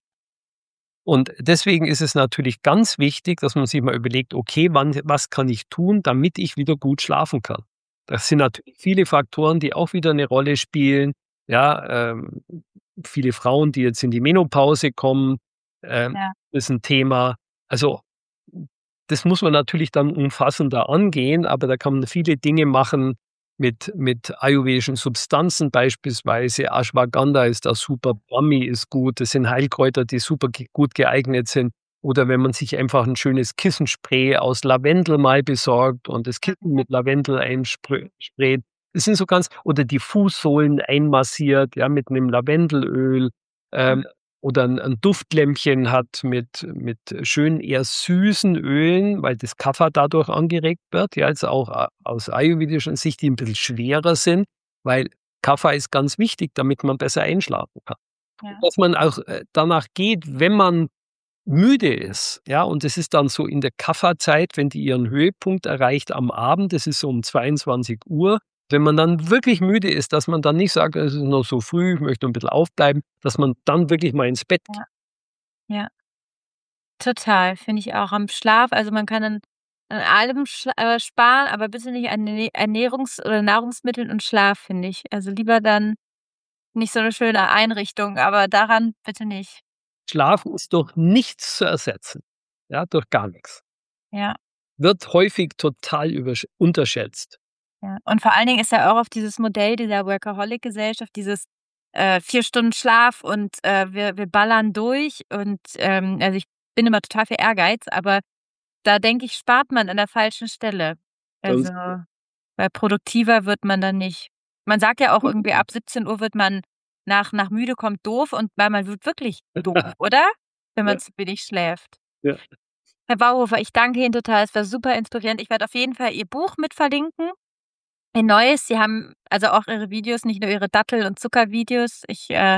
Und deswegen ist es natürlich ganz wichtig, dass man sich mal überlegt: „Okay, wann was kann ich tun, damit ich wieder gut schlafen kann?“ Das sind natürlich viele Faktoren, die auch wieder 'ne Rolle spielen. Ja, ähm, viele Frauen, die jetzt in die Menopause kommen, ähm, Ja. ist 'n Thema. Also, das muss man natürlich dann umfassender angehen, aber da kann man viele Dinge machen mit mit ayurvedischen Substanzen, beispielsweise Ashwagandha ist da super, Brahmi ist gut. Das sind Heilkräuter, die super g gut geeignet sind. Oder wenn man sich einfach 'n schönes Kissenspray aus Lavendel mal besorgt und das Kissen mit Lavendel einsprü sprayt. Das sind so ganz oder die Fußsohlen einmassiert, ja, mit 'nem Lavendelöl, ähm, oder 'n 'n Duftlämpchen hat mit mit schönen, eher süßen Ölen, weil das Kapha dadurch angeregt wird, ja, also auch a aus ayurvedischer Sicht, die 'n bisschen schwerer sind, weil Kapha ist ganz wichtig, damit man besser einschlafen kann. Ja. Dass man auch, äh, danach geht, wenn man müde ist, ja, und das ist dann so in der Kapha-Zeit, wenn die ihren Höhepunkt erreicht am Abend, das ist so um zweiundzwanzig Uhr. Wenn man dann wirklich müde ist, dass man dann nicht sagt: „Es ist noch so früh, ich möchte noch 'n bisschen aufbleiben“, dass man dann wirklich mal ins Bett geht. Ja. Ja. Total, finde ich auch am Schlaf also, man kann an an allem sch äh, sparen, aber bitte nicht an Erne Ernährungs oder Nahrungsmitteln und Schlaf, finde ich. Also, lieber dann nicht so 'ne schöne Einrichtung, aber daran bitte nicht. Schlafen ist durch nichts zu ersetzen, ja, durch gar nix. Ja. Wird häufig total übersch unterschätzt. Ja, und vor allen Dingen ist ja auch auf dieses Modell dieser Workaholic-Gesellschaft, dieses, äh, vier Stunden Schlaf und, äh, wir wir ballern durch und, ähm also, ich bin immer total für Ehrgeiz, aber da denke ich, spart man an der falschen Stelle. Also, Ganz genau. weil produktiver wird man dann nicht. Man sagt ja auch irgendwie, ab siebzehn Uhr wird man nach nach müde kommt doof und weil man wird wirklich doof, oder? wenn man Ja. zu wenig schläft. Ja. Herr Bauhofer, ich danke Ihnen total. Es war super inspirierend. Ich werde auf jeden Fall Ihr Buch mit verlinken. Ein neues. Sie haben also auch Ihre Videos, nicht nur Ihre Dattel- und Zuckervideos. Ich äh,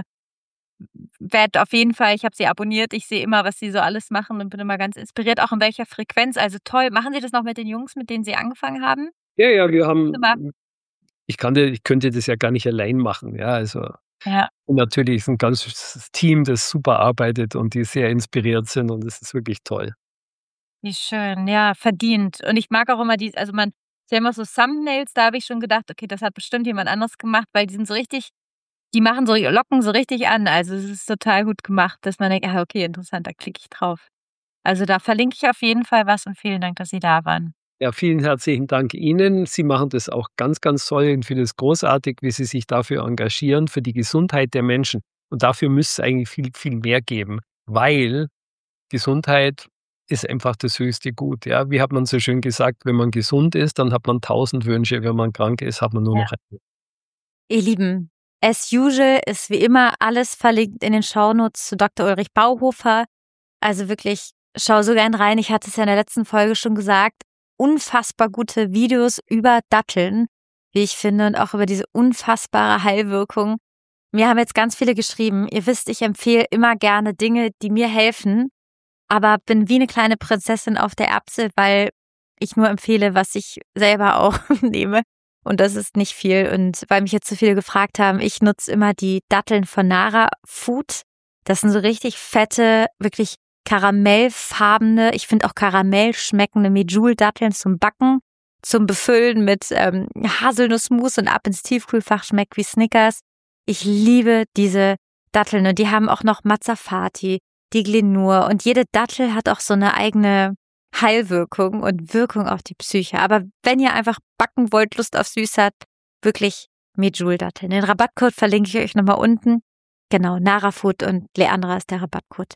werde auf jeden Fall, ich habe Sie abonniert. Ich sehe immer, was Sie so alles machen und bin immer ganz inspiriert, auch in welcher Frequenz. Also toll. Machen Sie das noch mit den Jungs, mit denen Sie angefangen haben? Ja, ja, wir haben Super. ich kannte ich könnte das ja gar nicht allein machen, ja, also Ja. und natürlich ist 'n ganzes Team, das super arbeitet und die sehr inspiriert sind und das ist wirklich toll. Wie schön, ja, verdient. Und ich mag auch immer die also man Sie haben auch so Thumbnails, da habe ich schon gedacht: „Okay, das hat bestimmt jemand anderes gemacht“, weil die sind so richtig die machen so locken so richtig an. Also, es ist total gut gemacht, dass man denkt: „Ah, okay, interessant, da klicke ich drauf.“ Also, da verlinke ich auf jeden Fall was und vielen Dank, dass Sie da waren. Ja, vielen herzlichen Dank Ihnen. Sie machen das auch ganz, ganz toll und finde es großartig, wie Sie sich dafür engagieren, für die Gesundheit der Menschen. Und dafür müsste es eigentlich viel, viel mehr geben, weil Gesundheit ist einfach das höchste Gut, ja. Wie hat man so schön gesagt: „Wenn man gesund ist, dann hat man tausend Wünsche. Wenn man krank ist, hat man nur Ja. noch einen.“ Ihr Lieben, as usual ist wie immer alles verlinkt in den Shownotes zu Doktor Ulrich Bauhofer. Also wirklich, schau so gern rein. Ich hatte es ja in der letzten Folge schon gesagt. Unfassbar gute Videos über Datteln, wie ich finde, und auch über diese unfassbare Heilwirkung. Mir haben jetzt ganz viele geschrieben. Ihr wisst, ich empfehle immer gerne Dinge, die mir helfen, aber bin wie eine kleine Prinzessin auf der Erbse, weil ich nur empfehle, was ich selber auch nehme. Und das ist nicht viel. Und weil mich jetzt so viele gefragt haben, ich nutze immer die Datteln von Nara Food. Das sind so richtig fette, wirklich karamellfarbene, ich finde auch Karamell schmeckende Medjool-Datteln zum Backen, zum Befüllen mit ähm, Haselnussmus und ab ins Tiefkühlfach, schmeckt wie Snickers. Ich liebe diese Datteln und die haben auch noch Mazzafati, die Glenur und jede Dattel hat auch so eine eigene Heilwirkung und Wirkung auf die Psyche. Aber wenn ihr einfach backen wollt, Lust auf süß habt, wirklich Medjool-Datteln. Den Rabattcode verlinke ich euch nochmal unten. Genau, Nara Food und Leandra ist der Rabattcode.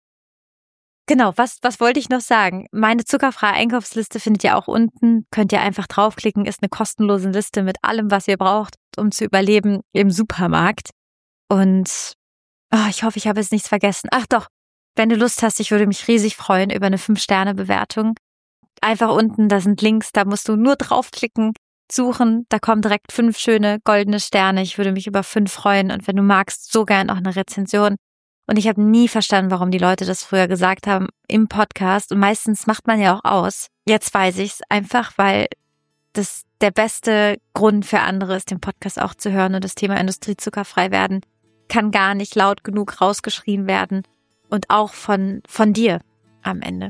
Genau, was, was wollte ich noch sagen? Meine zuckerfreie Einkaufsliste findet ihr auch unten. Könnt ihr einfach draufklicken. Ist eine kostenlose Liste mit allem, was ihr braucht, um zu überleben im Supermarkt. Und oh, ich hoffe, ich habe jetzt nichts vergessen. Ach doch, wenn du Lust hast, ich würde mich riesig freuen über eine fünf Sterne Bewertung. Einfach unten, da sind Links, da musst du nur draufklicken, suchen. Da kommen direkt fünf schöne goldene Sterne. Ich würde mich über fünf freuen. Und wenn du magst, so gern auch eine Rezension. Und ich habe nie verstanden, warum die Leute das früher gesagt haben im Podcast. Und meistens macht man ja auch aus. Jetzt weiß ich's einfach, weil das der beste Grund für andere ist, den Podcast auch zu hören. Und das Thema Industriezuckerfrei werden kann gar nicht laut genug rausgeschrien werden. Und auch von, von dir am Ende.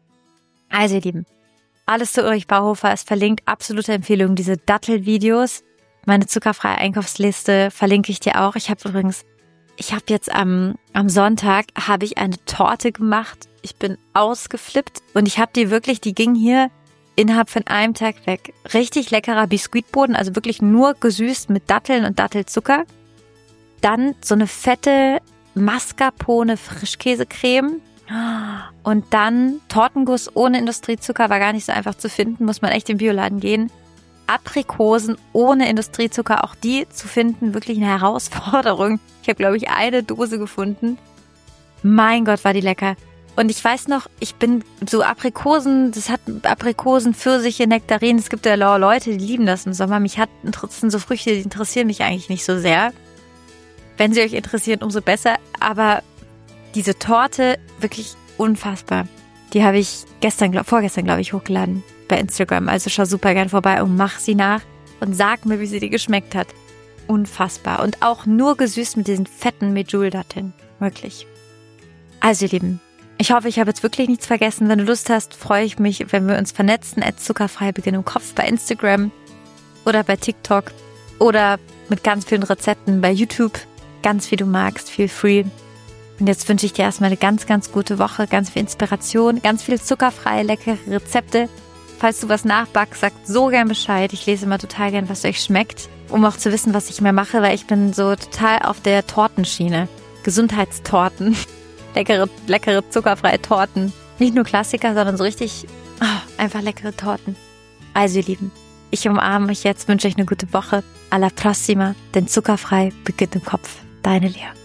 Also ihr Lieben, alles zu Ulrich Bauhofer ist verlinkt. Absolute Empfehlung, diese Dattelvideos. Meine zuckerfreie Einkaufsliste verlinke ich dir auch. Ich habe übrigens Ich habe jetzt am, am Sonntag habe ich eine Torte gemacht. Ich bin ausgeflippt und ich habe die wirklich, die ging hier innerhalb von einem Tag weg. Richtig leckerer Biskuitboden, also wirklich nur gesüßt mit Datteln und Dattelzucker. Dann so eine fette Mascarpone Frischkäsecreme und dann Tortenguss ohne Industriezucker, war gar nicht so einfach zu finden, muss man echt im Bioladen gehen. Aprikosen ohne Industriezucker, auch die zu finden, wirklich eine Herausforderung. Ich habe, glaube ich, eine Dose gefunden. Mein Gott, war die lecker. Und ich weiß noch, ich bin so Aprikosen, das hat Aprikosen, Pfirsiche, Nektarinen. Es gibt ja Leute, die lieben das im Sommer. Mich hat interessieren so Früchte, die interessieren mich eigentlich nicht so sehr. Wenn sie euch interessieren, umso besser. Aber diese Torte, wirklich unfassbar. Die habe ich gestern, glaub, vorgestern, glaube ich, hochgeladen bei Instagram. Also schau super gern vorbei und mach sie nach und sag mir, wie sie dir geschmeckt hat. Unfassbar. Und auch nur gesüßt mit diesen fetten Medjool-Datteln. Wirklich. Also ihr Lieben, ich hoffe, ich habe jetzt wirklich nichts vergessen. Wenn du Lust hast, freue ich mich, wenn wir uns vernetzen. at zuckerfrei Beginn im Kopf bei Instagram oder bei TikTok oder mit ganz vielen Rezepten bei YouTube. Ganz wie du magst, feel free. Und jetzt wünsche ich dir erstmal eine ganz, ganz gute Woche, ganz viel Inspiration, ganz viel zuckerfreie, leckere Rezepte. Falls du was nachbackst, sagt so gern Bescheid. Ich lese immer total gern, was euch schmeckt, um auch zu wissen, was ich mehr mache, weil ich bin so total auf der Tortenschiene. Gesundheitstorten, leckere, leckere zuckerfreie Torten. Nicht nur Klassiker, sondern so richtig oh, einfach leckere Torten. Also ihr Lieben, ich umarme euch jetzt, wünsche euch eine gute Woche. Alla prossima, denn zuckerfrei beginnt im Kopf. Deine Lea.